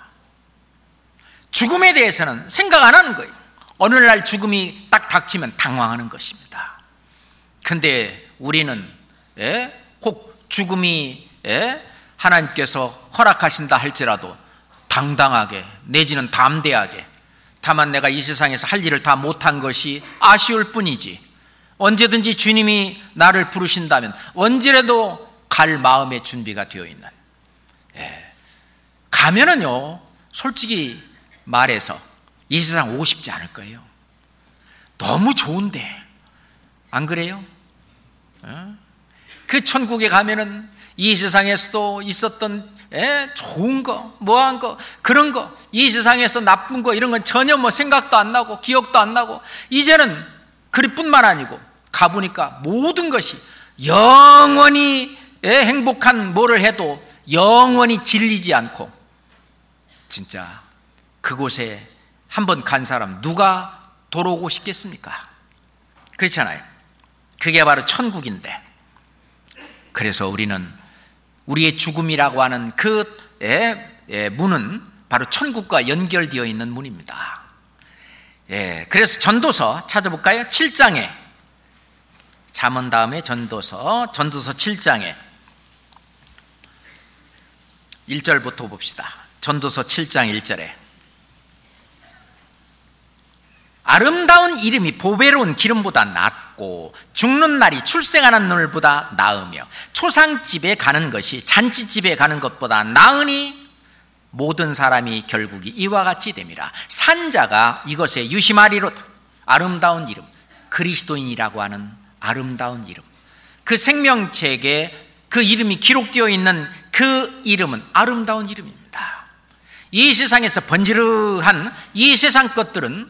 죽음에 대해서는 생각 안 하는 거예요. 어느 날 죽음이 딱 닥치면 당황하는 것입니다. 근데 우리는 예? 혹 죽음이 예? 하나님께서 허락하신다 할지라도 당당하게 내지는 담대하게, 다만 내가 이 세상에서 할 일을 다 못한 것이 아쉬울 뿐이지, 언제든지 주님이 나를 부르신다면 언제라도 갈 마음의 준비가 되어 있는, 예. 가면은요 솔직히 말해서 이 세상 오고 싶지 않을 거예요. 너무 좋은데, 안 그래요? 어? 그 천국에 가면은 이 세상에서도 있었던 예? 좋은 거, 뭐한 거, 그런 거, 이 세상에서 나쁜 거 이런 건 전혀 뭐 생각도 안 나고 기억도 안 나고, 이제는 그뿐만 아니고 가보니까 모든 것이 영원히 예? 행복한 뭐를 해도 영원히 질리지 않고, 진짜 그곳에 한번 간 사람 누가 돌아오고 싶겠습니까? 그렇잖아요. 그게 바로 천국인데, 그래서 우리는 우리의 죽음이라고 하는 그 예, 예, 문은 바로 천국과 연결되어 있는 문입니다. 예, 그래서 전도서 찾아볼까요? 칠 장에, 잠언 다음에 전도서, 전도서 칠 장에 일 절부터 봅시다. 전도서 칠 장 일 절에 아름다운 이름이 보배로운 기름보다 낫고 죽는 날이 출생하는 날보다 나으며 초상집에 가는 것이 잔치집에 가는 것보다 나으니 모든 사람이 결국이 이와 같이 됨이라. 산자가 이것에 유심하리로다. 아름다운 이름, 그리스도인이라고 하는 아름다운 이름, 그 생명책에 그 이름이 기록되어 있는 그 이름은 아름다운 이름입니다. 이 세상에서 번지르한 이 세상 것들은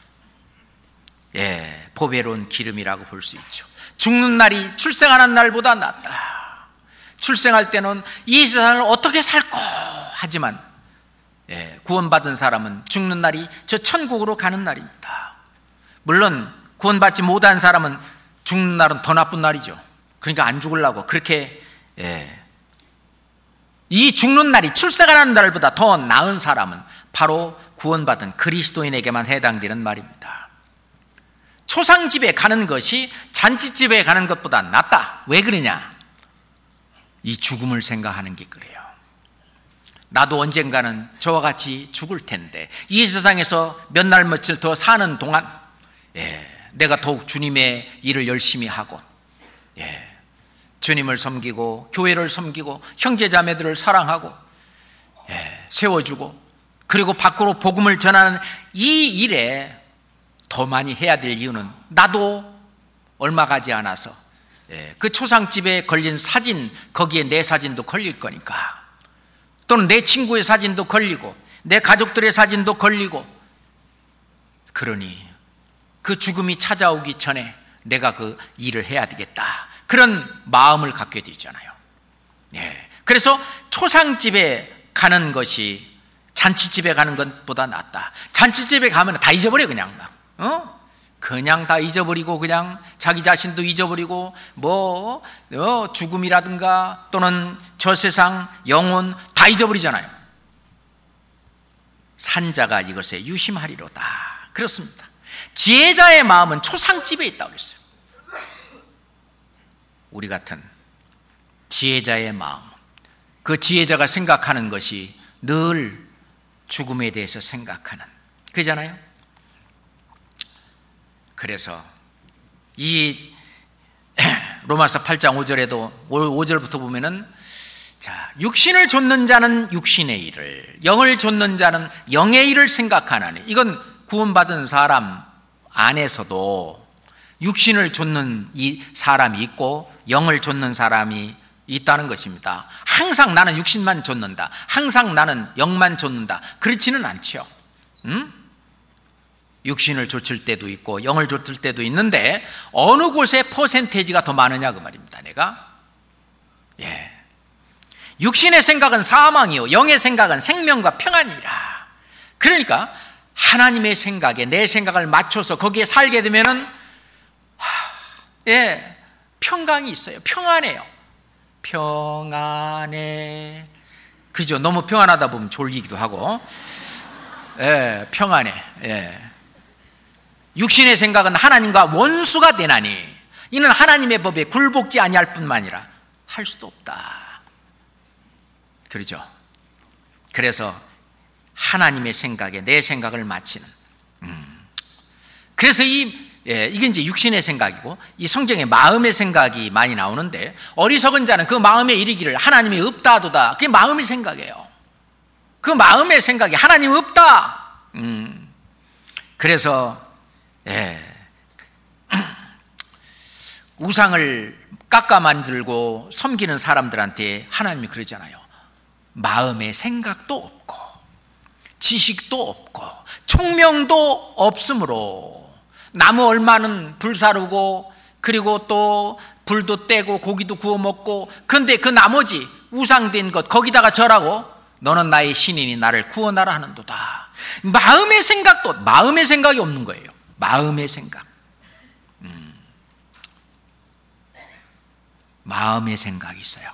예, 보배로운 기름이라고 볼 수 있죠. 죽는 날이 출생하는 날보다 낫다. 출생할 때는 이 세상을 어떻게 살고 하지만 예, 구원받은 사람은 죽는 날이 저 천국으로 가는 날입니다. 물론 구원받지 못한 사람은 죽는 날은 더 나쁜 날이죠. 그러니까 안 죽으려고 그렇게 예, 이 죽는 날이 출생하는 날보다 더 나은 사람은 바로 구원받은 그리스도인에게만 해당되는 말입니다. 초상집에 가는 것이 잔치집에 가는 것보다 낫다. 왜 그러냐? 이 죽음을 생각하는 게 그래요. 나도 언젠가는 저와 같이 죽을 텐데 이 세상에서 몇 날 며칠 더 사는 동안 예, 내가 더욱 주님의 일을 열심히 하고 예, 주님을 섬기고 교회를 섬기고 형제자매들을 사랑하고 예, 세워주고 그리고 밖으로 복음을 전하는 이 일에 더 많이 해야 될 이유는 나도 얼마 가지 않아서 그 초상집에 걸린 사진, 거기에 내 사진도 걸릴 거니까, 또는 내 친구의 사진도 걸리고 내 가족들의 사진도 걸리고, 그러니 그 죽음이 찾아오기 전에 내가 그 일을 해야 되겠다, 그런 마음을 갖게 되잖아요. 예. 그래서 초상집에 가는 것이 잔치집에 가는 것보다 낫다. 잔치집에 가면 다 잊어버려. 그냥 막 어? 그냥 다 잊어버리고 그냥 자기 자신도 잊어버리고 뭐 어, 죽음이라든가 또는 저 세상 영혼 다 잊어버리잖아요. 산자가 이것에 유심하리로다. 그렇습니다. 지혜자의 마음은 초상집에 있다고 그랬어요. 우리 같은 지혜자의 마음, 그 지혜자가 생각하는 것이 늘 죽음에 대해서 생각하는, 그잖아요. 그래서 이 로마서 팔 장 오 절에도 오 절부터 보면은, 자, 육신을 좇는 자는 육신의 일을, 영을 좇는 자는 영의 일을 생각하나니. 이건 구원받은 사람 안에서도 육신을 좇는 이 사람이 있고 영을 좇는 사람이 있다는 것입니다. 항상 나는 육신만 좇는다, 항상 나는 영만 좇는다, 그렇지는 않죠. 음? 육신을 좇을 때도 있고 영을 좇을 때도 있는데, 어느 곳에 퍼센테이지가 더 많으냐 그 말입니다. 내가 예. 육신의 생각은 사망이요 영의 생각은 생명과 평안이라. 그러니까 하나님의 생각에 내 생각을 맞춰서 거기에 살게 되면은 하, 예, 평강이 있어요. 평안해요. 평안해. 그죠? 너무 평안하다 보면 졸리기도 하고. 예, 평안해. 예. 육신의 생각은 하나님과 원수가 되나니 이는 하나님의 법에 굴복지 아니할 뿐만 아니라 할 수도 없다. 그러죠? 그래서 하나님의 생각에 내 생각을 맞추는, 음. 그래서 이, 예, 이게 이제 육신의 생각이고, 이 성경에 마음의 생각이 많이 나오는데, 어리석은 자는 그 마음에 이르기를 하나님이 없다 하도다. 그게 마음의 생각이에요. 그 마음의 생각이 하나님 없다. 음. 그래서 예. 우상을 깎아 만들고 섬기는 사람들한테 하나님이 그러잖아요. 마음의 생각도 없고 지식도 없고 총명도 없으므로 나무 얼마는 불사르고 그리고 또 불도 떼고 고기도 구워 먹고, 그런데 그 나머지 우상된 것 거기다가 절하고 너는 나의 신이니 나를 구원하라 하는도다. 마음의 생각도, 마음의 생각이 없는 거예요. 마음의 생각. 음. 마음의 생각이 있어요.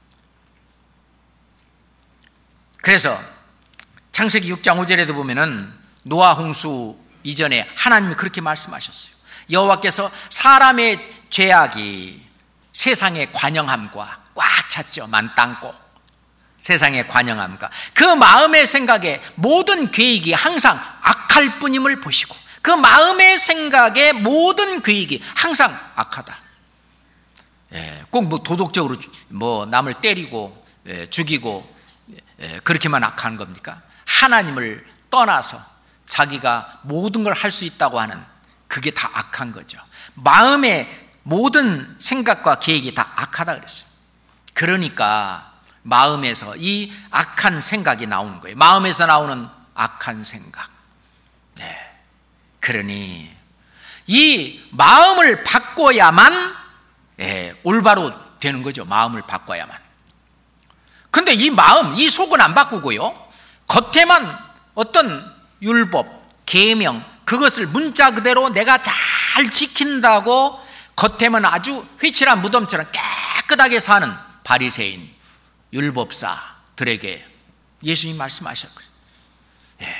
그래서 창세기 육 장 오 절에도 보면은 노아 홍수 이전에 하나님이 그렇게 말씀하셨어요. 여호와께서 사람의 죄악이 세상의 관영함과 꽉 찼죠. 만땅고 세상의 관영함과 그 마음의 생각에 모든 계획이 항상 악할 뿐임을 보시고, 그 마음의 생각에 모든 계획이 항상 악하다. 예, 꼭 뭐 도덕적으로 뭐 남을 때리고 예, 죽이고 예, 그렇게만 악한 겁니까? 하나님을 떠나서 자기가 모든 걸 할 수 있다고 하는, 그게 다 악한 거죠. 마음의 모든 생각과 계획이 다 악하다 그랬어요. 그러니까 마음에서 이 악한 생각이 나오는 거예요. 마음에서 나오는 악한 생각. 네. 그러니 이 마음을 바꿔야만 예, 올바로 되는 거죠. 마음을 바꿔야만. 근데 이 마음, 이 속은 안 바꾸고요, 겉에만 어떤 율법, 계명, 그것을 문자 그대로 내가 잘 지킨다고 겉에만 아주 휘칠한 무덤처럼 깨끗하게 사는 바리새인, 율법사들에게 예수님 말씀하셨거든요. 예.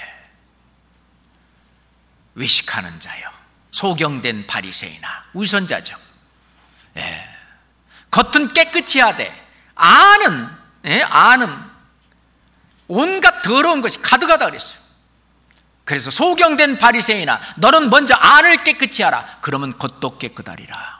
외식하는 자여, 소경된 바리새인아, 위선자죠. 예. 겉은 깨끗이 하되 안은, 예? 안은 온갖 더러운 것이 가득하다 그랬어요. 그래서 소경된 바리새인아, 너는 먼저 안을 깨끗이 하라. 그러면 겉도 깨끗하리라.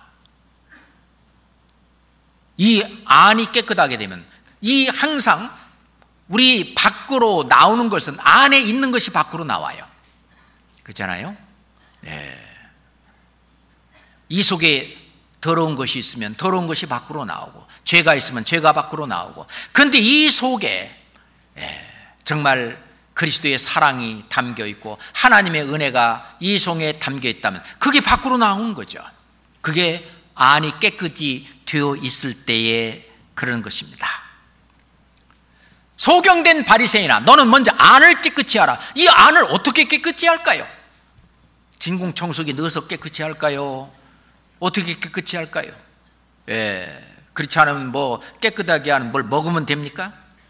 이 안이 깨끗하게 되면, 이 항상 우리 밖으로 나오는 것은 안에 있는 것이 밖으로 나와요. 그렇잖아요? 네. 이 속에 더러운 것이 있으면 더러운 것이 밖으로 나오고, 죄가 있으면 죄가 밖으로 나오고, 그런데 이 속에 정말 그리스도의 사랑이 담겨 있고 하나님의 은혜가 이 속에 담겨 있다면 그게 밖으로 나오는 거죠. 그게 안이 깨끗이 되어 있을 때에 그런 것입니다. 소경된 바리새인아, 너는 먼저 안을 깨끗이 하라. 이 안을 어떻게 깨끗이 할까요? 진공청소기 넣어서 깨끗이 할까요? 어떻게 깨끗이 할까요? 예, 그렇지 않으면 뭐 깨끗하게 하는 뭘 먹으면 됩니까?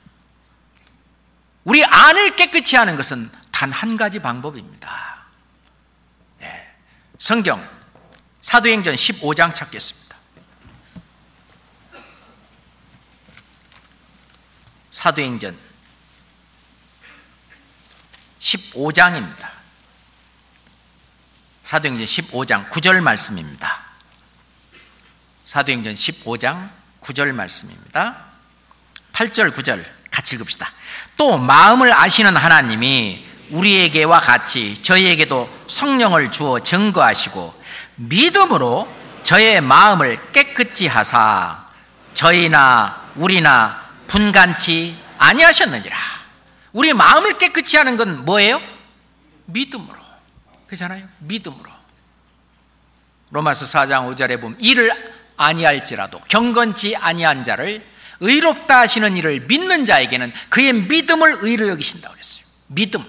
우리 안을 깨끗이 하는 것은 단 한 가지 방법입니다. 예, 성경 사도행전 십오 장 찾겠습니다. 사도행전 십오 장입니다. 사도행전 십오 장 구 절 말씀입니다. 사도행전 십오 장 구 절 말씀입니다. 팔 절 구 절 같이 읽읍시다. 또 마음을 아시는 하나님이 우리에게와 같이 저희에게도 성령을 주어 증거하시고 믿음으로 저의 마음을 깨끗이 하사 저희나 우리나 분간치 아니하셨느니라. 우리 마음을 깨끗이 하는 건 뭐예요? 믿음으로. 그렇잖아요. 믿음으로. 로마서 사 장 오 절에 보면 이를 아니할지라도 경건치 아니한 자를 의롭다 하시는 이를 믿는 자에게는 그의 믿음을 의로 여기신다고 그랬어요. 믿음.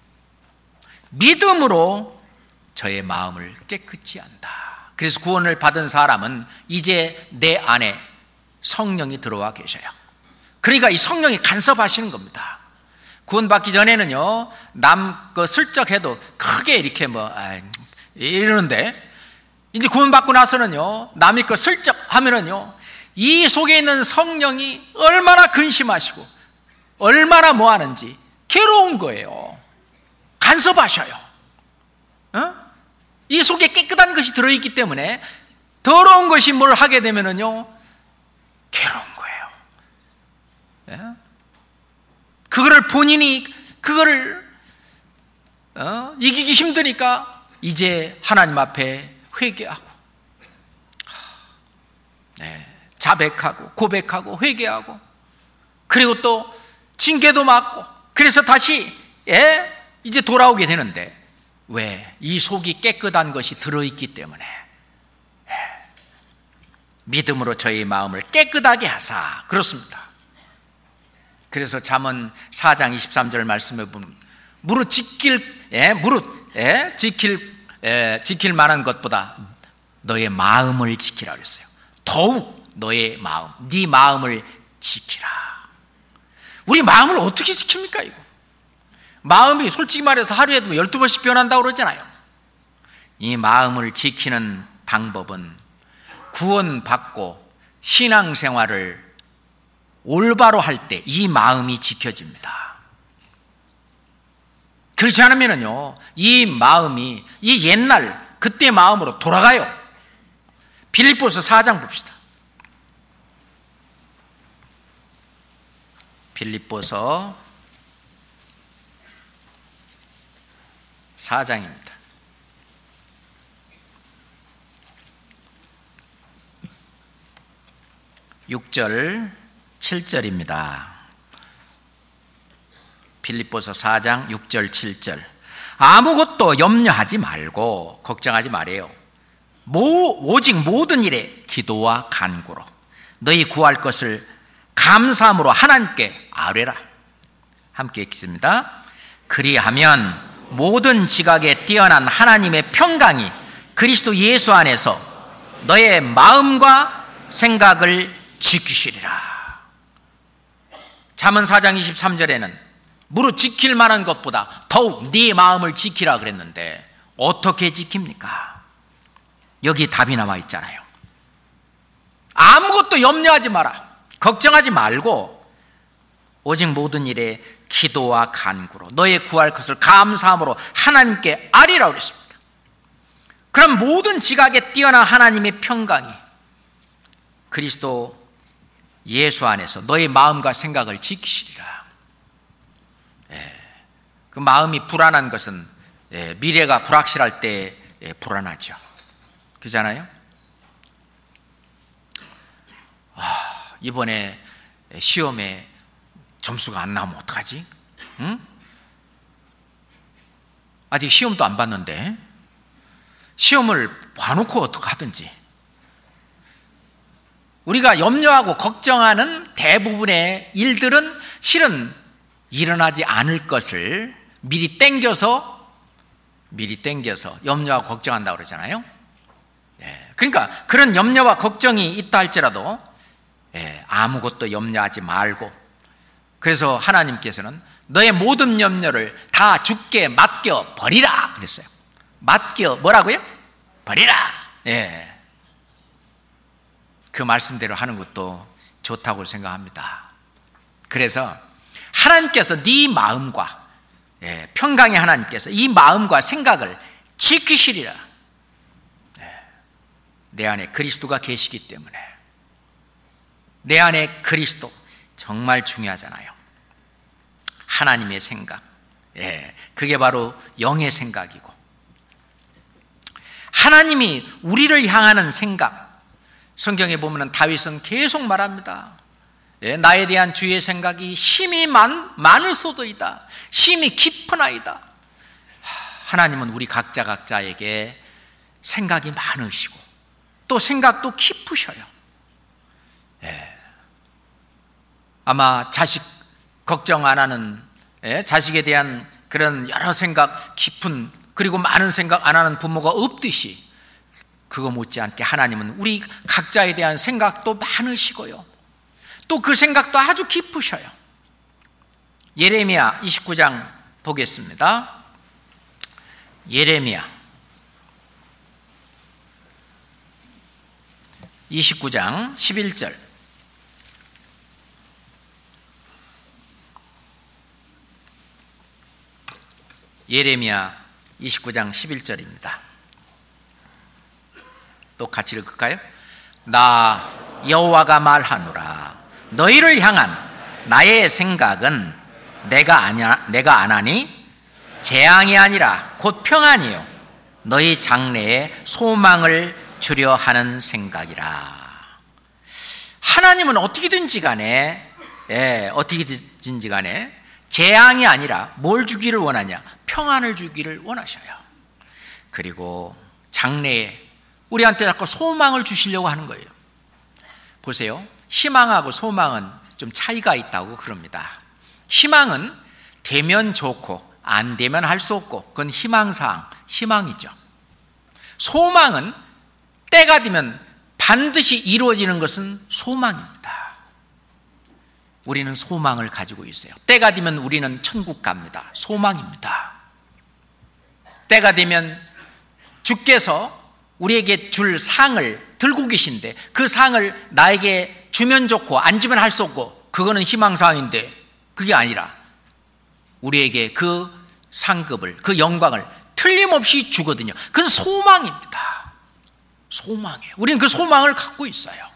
믿음으로 저의 마음을 깨끗이 한다. 그래서 구원을 받은 사람은 이제 내 안에 성령이 들어와 계셔요. 그러니까 이 성령이 간섭하시는 겁니다. 구원받기 전에는요, 남 거 슬쩍 해도 크게 이렇게 뭐 아, 이러는데 이제 구원받고 나서는요, 남의 거 슬쩍 하면은요, 이 속에 있는 성령이 얼마나 근심하시고 얼마나 뭐 하는지 괴로운 거예요. 간섭하셔요. 어? 이 속에 깨끗한 것이 들어있기 때문에 더러운 것이 뭘 하게 되면은요, 괴로운 거예요. 예? 그거를 본인이 그거를 어? 이기기 힘드니까 이제 하나님 앞에 회개하고, 네, 자백하고 고백하고 회개하고, 그리고 또 징계도 맞고, 그래서 다시 예? 이제 돌아오게 되는데, 왜? 이 속이 깨끗한 것이 들어있기 때문에. 예. 믿음으로 저희 마음을 깨끗하게 하사. 그렇습니다. 그래서 잠언 사 장 이십삼 절 말씀에 보면 무릇 지킬 예, 무릇 예, 지킬 예, 지킬 만한 것보다 너의 마음을 지키라 그랬어요. 더욱 너의 마음, 네 마음을 지키라. 우리 마음을 어떻게 지킵니까 이거? 마음이 솔직히 말해서 하루에도 열두 번씩 변한다고 그러잖아요. 이 마음을 지키는 방법은 구원받고 신앙생활을 올바로 할 때 이 마음이 지켜집니다. 그렇지 않으면요, 이 마음이 이 옛날 그때 마음으로 돌아가요. 빌립보서 사 장 봅시다. 빌립보서 사 장입니다. 육 절 칠 절입니다. 빌립보서 사 장 육 절 칠 절. 아무것도 염려하지 말고 걱정하지 말아요. 모, 오직 모든 일에 기도와 간구로 너희 구할 것을 감사함으로 하나님께 아뢰라. 함께 읽습니다. 그리하면 모든 지각에 뛰어난 하나님의 평강이 그리스도 예수 안에서 너의 마음과 생각을 지키시리라. 잠언 사 장 이십삼 절에는 무릇 지킬 만한 것보다 더욱 네 마음을 지키라 그랬는데 어떻게 지킵니까? 여기 답이 나와 있잖아요. 아무것도 염려하지 마라. 걱정하지 말고 오직 모든 일에 기도와 간구로 너의 구할 것을 감사함으로 하나님께 아뢰라 그랬습니다. 그럼 모든 지각에 뛰어난 하나님의 평강이 그리스도 예수 안에서 너의 마음과 생각을 지키시리라. 예, 그 마음이 불안한 것은 예, 미래가 불확실할 때 예, 불안하죠. 그렇잖아요? 아, 이번에 시험에 점수가 안 나오면 어떡하지? 응? 아직 시험도 안 봤는데 시험을 봐놓고 어떡하든지, 우리가 염려하고 걱정하는 대부분의 일들은 실은 일어나지 않을 것을 미리 땡겨서 미리 땡겨서 염려하고 걱정한다고 그러잖아요. 예, 그러니까 그런 염려와 걱정이 있다 할지라도 예, 아무것도 염려하지 말고, 그래서 하나님께서는 너의 모든 염려를 다 주께 맡겨 버리라 그랬어요. 맡겨 뭐라고요? 버리라. 예. 그 말씀대로 하는 것도 좋다고 생각합니다. 그래서 하나님께서 네 마음과 예, 평강의 하나님께서 이 마음과 생각을 지키시리라. 예, 내 안에 그리스도가 계시기 때문에. 내 안에 그리스도 정말 중요하잖아요. 하나님의 생각, 예, 그게 바로 영의 생각이고, 하나님이 우리를 향하는 생각, 성경에 보면 다윗은 계속 말합니다. 예, 나에 대한 주의 생각이 심히 많, 많으소도이다. 심히 깊으나이다. 하나님은 우리 각자 각자에게 생각이 많으시고 또 생각도 깊으셔요. 예. 아마 자식 걱정 안 하는, 예, 자식에 대한 그런 여러 생각 깊은 그리고 많은 생각 안 하는 부모가 없듯이 그거 못지않게 하나님은 우리 각자에 대한 생각도 많으시고요, 또 그 생각도 아주 깊으셔요. 예레미야 이십구 장 보겠습니다. 예레미야 이십구 장 십일 절. 예레미야 이십구 장 십일 절입니다. 또 같이 읽을까요? 나 여호와가 말하노라. 너희를 향한 나의 생각은 내가 아냐, 내가 안 하니 재앙이 아니라 곧 평안이요 너희 장래에 소망을 주려 하는 생각이라. 하나님은 어떻게든지 간에, 예, 어떻게든지 간에 재앙이 아니라 뭘 주기를 원하냐? 평안을 주기를 원하셔요. 그리고 장래에 우리한테 자꾸 소망을 주시려고 하는 거예요. 보세요. 희망하고 소망은 좀 차이가 있다고 그럽니다. 희망은 되면 좋고 안 되면 할 수 없고 그건 희망사항, 희망이죠. 소망은 때가 되면 반드시 이루어지는 것은 소망입니다. 우리는 소망을 가지고 있어요. 때가 되면 우리는 천국 갑니다. 소망입니다. 때가 되면 주께서 우리에게 줄 상을 들고 계신데 그 상을 나에게 주면 좋고 안 주면 할 수 없고 그거는 희망사항인데, 그게 아니라 우리에게 그 상급을, 그 영광을 틀림없이 주거든요. 그건 소망입니다. 소망이에요. 우리는 그 소망을 갖고 있어요.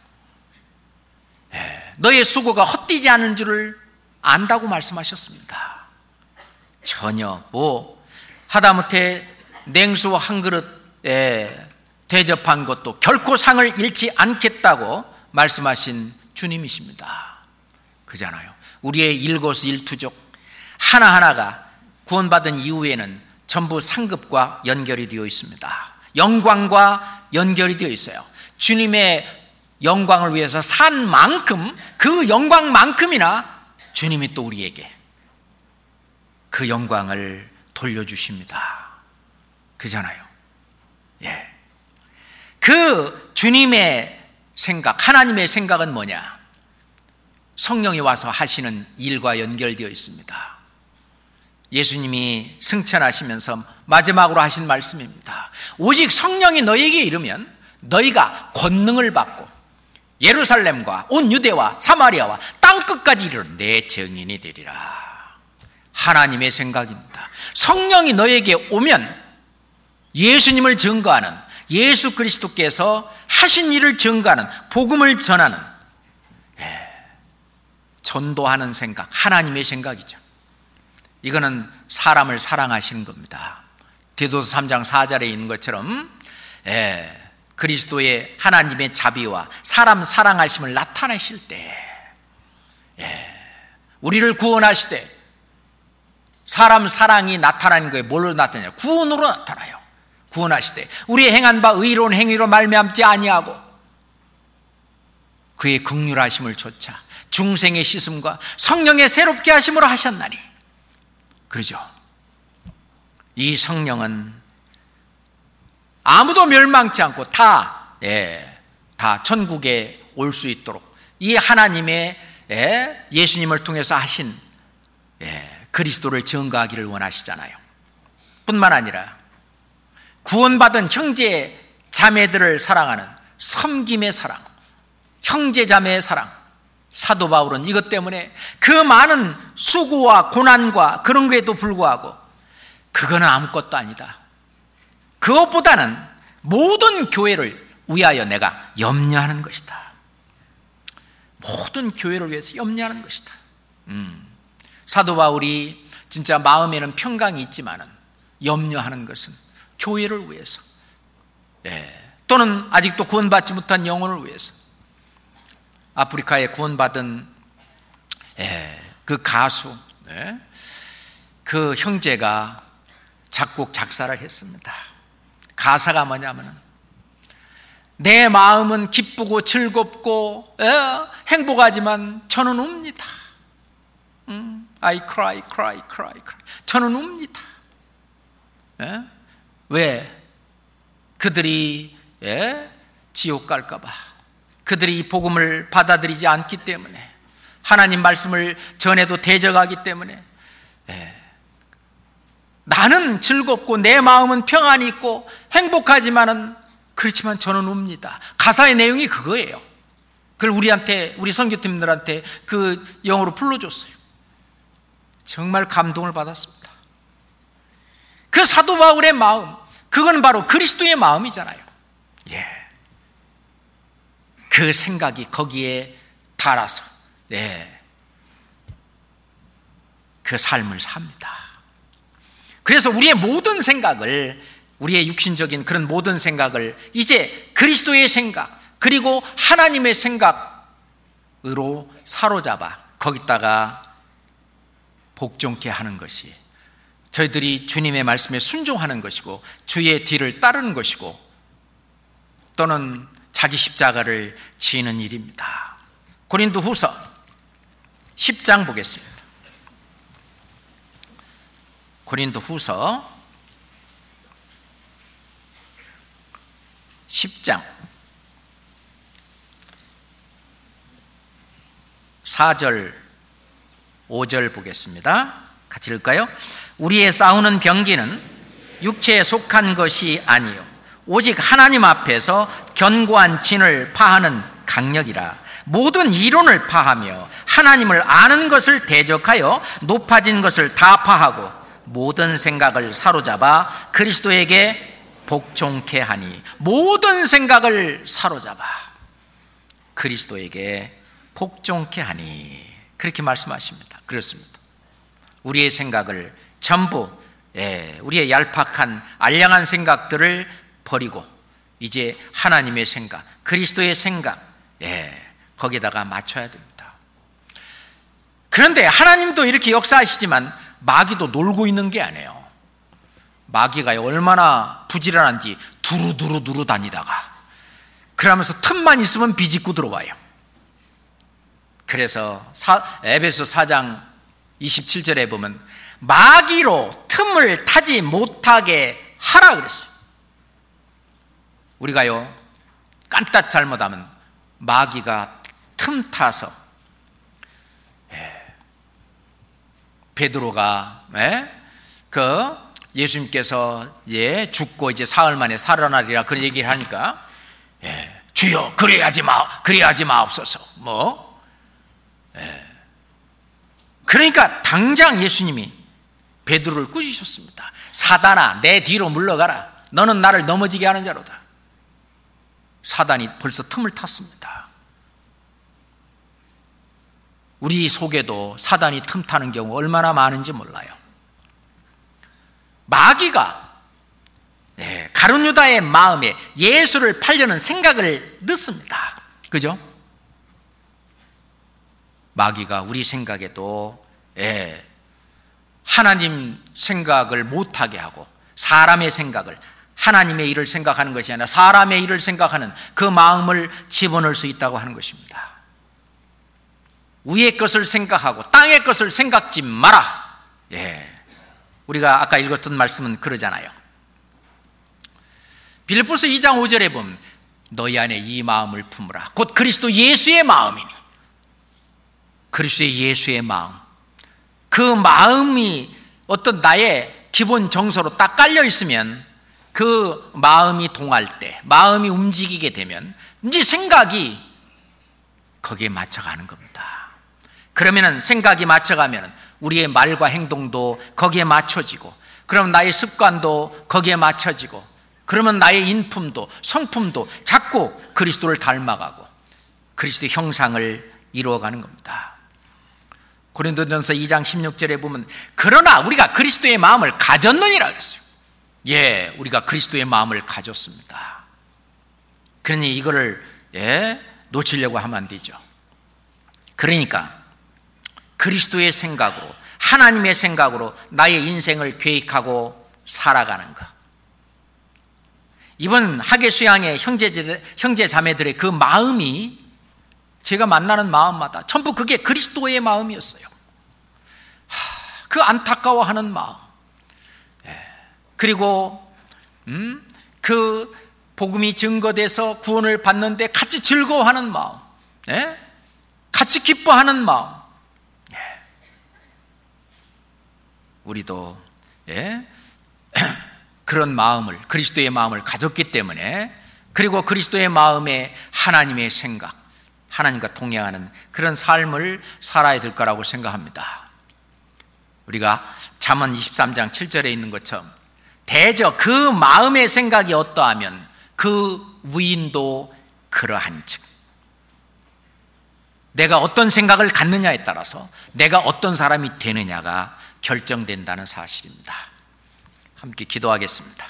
예, 너의 수고가 헛되지 않은 줄을 안다고 말씀하셨습니다. 전혀 뭐 하다못해 냉수 한 그릇에 대접한 것도 결코 상을 잃지 않겠다고 말씀하신 주님이십니다. 그잖아요. 우리의 일거수일투족 하나하나가 구원받은 이후에는 전부 상급과 연결이 되어 있습니다. 영광과 연결이 되어 있어요. 주님의 영광을 위해서 산 만큼, 그 영광만큼이나 주님이 또 우리에게 그 영광을 돌려주십니다. 그잖아요. 예. 그 주님의 생각, 하나님의 생각은 뭐냐? 성령이 와서 하시는 일과 연결되어 있습니다. 예수님이 승천하시면서 마지막으로 하신 말씀입니다. 오직 성령이 너희에게 이르면 너희가 권능을 받고 예루살렘과 온 유대와 사마리아와 땅끝까지 이르러 내 증인이 되리라. 하나님의 생각입니다. 성령이 너에게 오면 예수님을 증거하는, 예수 그리스도께서 하신 일을 증거하는, 복음을 전하는, 예, 전도하는 생각, 하나님의 생각이죠. 이거는 사람을 사랑하시는 겁니다. 디도서 삼 장 사 절에 있는 것처럼, 예, 그리스도의 하나님의 자비와 사람 사랑하심을 나타내실 때, 예, 우리를 구원하시되 사람 사랑이 나타나는 거에 뭘로 나타나냐? 구원으로 나타나요. 구원하시되 우리의 행한 바 의로운 행위로 말미암지 아니하고 그의 긍휼하심을 좇아 중생의 씻음과 성령의 새롭게 하심으로 하셨나니. 그러죠. 이 성령은 아무도 멸망치 않고 다, 예, 다 천국에 올 수 있도록 이 하나님의, 예, 예수님을 통해서 하신, 예, 그리스도를 증거하기를 원하시잖아요. 뿐만 아니라 구원받은 형제 자매들을 사랑하는 섬김의 사랑, 형제 자매의 사랑, 사도 바울은 이것 때문에 그 많은 수고와 고난과 그런 거에도 불구하고 그거는 아무것도 아니다. 그것보다는 모든 교회를 위하여 내가 염려하는 것이다. 모든 교회를 위해서 염려하는 것이다. 음. 사도 바울이 진짜 마음에는 평강이 있지만은 염려하는 것은 교회를 위해서, 예. 또는 아직도 구원받지 못한 영혼을 위해서. 아프리카에 구원받은 예. 그 가수, 예. 그 형제가 작곡 작사를 했습니다. 가사가 뭐냐면은 내 마음은 기쁘고 즐겁고 예, 행복하지만 저는 웁니다. 음, I cry, cry, cry, cry. 저는 웁니다. 예? 왜? 그들이 예? 지옥 갈까봐, 그들이 이 복음을 받아들이지 않기 때문에, 하나님 말씀을 전해도 대적하기 때문에. 예. 나는 즐겁고 내 마음은 평안이 있고 행복하지만은 그렇지만 저는 웁니다. 가사의 내용이 그거예요. 그걸 우리한테, 우리 선교팀들한테 그 영어로 불러줬어요. 정말 감동을 받았습니다. 그 사도 바울의 마음, 그건 바로 그리스도의 마음이잖아요. 예. 그 생각이 거기에 달아서 예. 그 삶을 삽니다. 그래서 우리의 모든 생각을, 우리의 육신적인 그런 모든 생각을 이제 그리스도의 생각, 그리고 하나님의 생각으로 사로잡아 거기다가 복종케 하는 것이 저희들이 주님의 말씀에 순종하는 것이고, 주의 뒤를 따르는 것이고, 또는 자기 십자가를 지는 일입니다. 고린도후서 십 장 보겠습니다. 고린도후서 십 장 사 절 오 절 보겠습니다. 같이 읽을까요? 우리의 싸우는 병기는 육체에 속한 것이 아니요 오직 하나님 앞에서 견고한 진을 파하는 강력이라. 모든 이론을 파하며 하나님을 아는 것을 대적하여 높아진 것을 다 파하고 모든 생각을 사로잡아 그리스도에게 복종케 하니. 모든 생각을 사로잡아 그리스도에게 복종케 하니. 그렇게 말씀하십니다. 그렇습니다. 우리의 생각을 전부, 예, 우리의 얄팍한 알량한 생각들을 버리고 이제 하나님의 생각, 그리스도의 생각, 예, 거기다가 맞춰야 됩니다. 그런데 하나님도 이렇게 역사하시지만 마귀도 놀고 있는 게 아니에요. 마귀가 얼마나 부지런한지 두루두루두루 다니다가 그러면서 틈만 있으면 비집고 들어와요. 그래서 사, 에베소 사 장 이십칠 절에 보면 마귀로 틈을 타지 못하게 하라 그랬어요. 우리가요 깐딱 잘못하면 마귀가 틈 타서, 예, 베드로가 예? 그 예수님께서 예, 죽고 이제 사흘 만에 살아나리라 그런 얘기를 하니까 예, 주여 그래야지 마 그래야지 마옵소서 뭐 예. 그러니까 당장 예수님이 베드로를 꾸짖으셨습니다. 사단아 내 뒤로 물러가라. 너는 나를 넘어지게 하는 자로다. 사단이 벌써 틈을 탔습니다. 우리 속에도 사단이 틈 타는 경우 얼마나 많은지 몰라요. 마귀가 네, 가룟 유다의 마음에 예수를 팔려는 생각을 넣습니다. 그죠? 마귀가 우리 생각에도 예, 하나님 생각을 못하게 하고 사람의 생각을, 하나님의 일을 생각하는 것이 아니라 사람의 일을 생각하는 그 마음을 집어넣을 수 있다고 하는 것입니다. 위의 것을 생각하고 땅의 것을 생각지 마라. 예, 우리가 아까 읽었던 말씀은 그러잖아요. 빌립보서 이 장 오 절에 보면 너희 안에 이 마음을 품으라. 곧 그리스도 예수의 마음이니. 그리스도의 예수의 마음, 그 마음이 어떤 나의 기본 정서로 딱 깔려 있으면 그 마음이 동할 때, 마음이 움직이게 되면 이제 생각이 거기에 맞춰가는 겁니다. 그러면은 생각이 맞춰가면 우리의 말과 행동도 거기에 맞춰지고, 그럼 나의 습관도 거기에 맞춰지고, 그러면 나의 인품도 성품도 자꾸 그리스도를 닮아가고 그리스도의 형상을 이루어가는 겁니다. 고린도전서 이 장 십육 절에 보면 그러나 우리가 그리스도의 마음을 가졌느니라 그랬어요. 예, 우리가 그리스도의 마음을 가졌습니다. 그러니 이거를 예, 놓치려고 하면 안 되죠. 그러니까 그리스도의 생각으로, 하나님의 생각으로 나의 인생을 계획하고 살아가는 것. 이번 학예 수양의 형제, 형제 자매들의 그 마음이 제가 만나는 마음마다 전부 그게 그리스도의 마음이었어요. 하, 그 안타까워하는 마음, 예. 그리고 음, 그 복음이 증거돼서 구원을 받는데 같이 즐거워하는 마음, 예? 같이 기뻐하는 마음. 예. 우리도 예? 그런 마음을, 그리스도의 마음을 가졌기 때문에, 그리고 그리스도의 마음에 하나님의 생각, 하나님과 동행하는 그런 삶을 살아야 될 거라고 생각합니다. 우리가 잠언 이십삼 장 칠 절에 있는 것처럼 대저 그 마음의 생각이 어떠하면 그 위인도 그러한 즉, 내가 어떤 생각을 갖느냐에 따라서 내가 어떤 사람이 되느냐가 결정된다는 사실입니다. 함께 기도하겠습니다.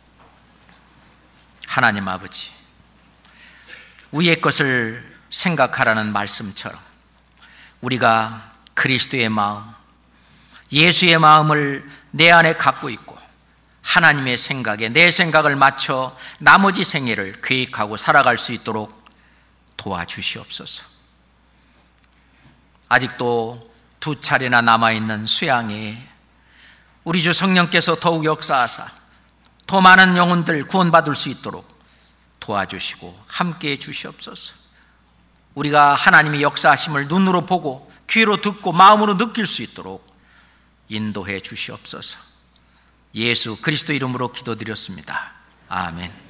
하나님 아버지, 위의 것을 생각하라는 말씀처럼 우리가 그리스도의 마음, 예수의 마음을 내 안에 갖고 있고 하나님의 생각에 내 생각을 맞춰 나머지 생애를 계획하고 살아갈 수 있도록 도와주시옵소서. 아직도 두 차례나 남아있는 수양에 우리 주 성령께서 더욱 역사하사 더 많은 영혼들 구원받을 수 있도록 도와주시고 함께해 주시옵소서. 우리가 하나님의 역사하심을 눈으로 보고 귀로 듣고 마음으로 느낄 수 있도록 인도해 주시옵소서. 예수 그리스도 이름으로 기도드렸습니다. 아멘.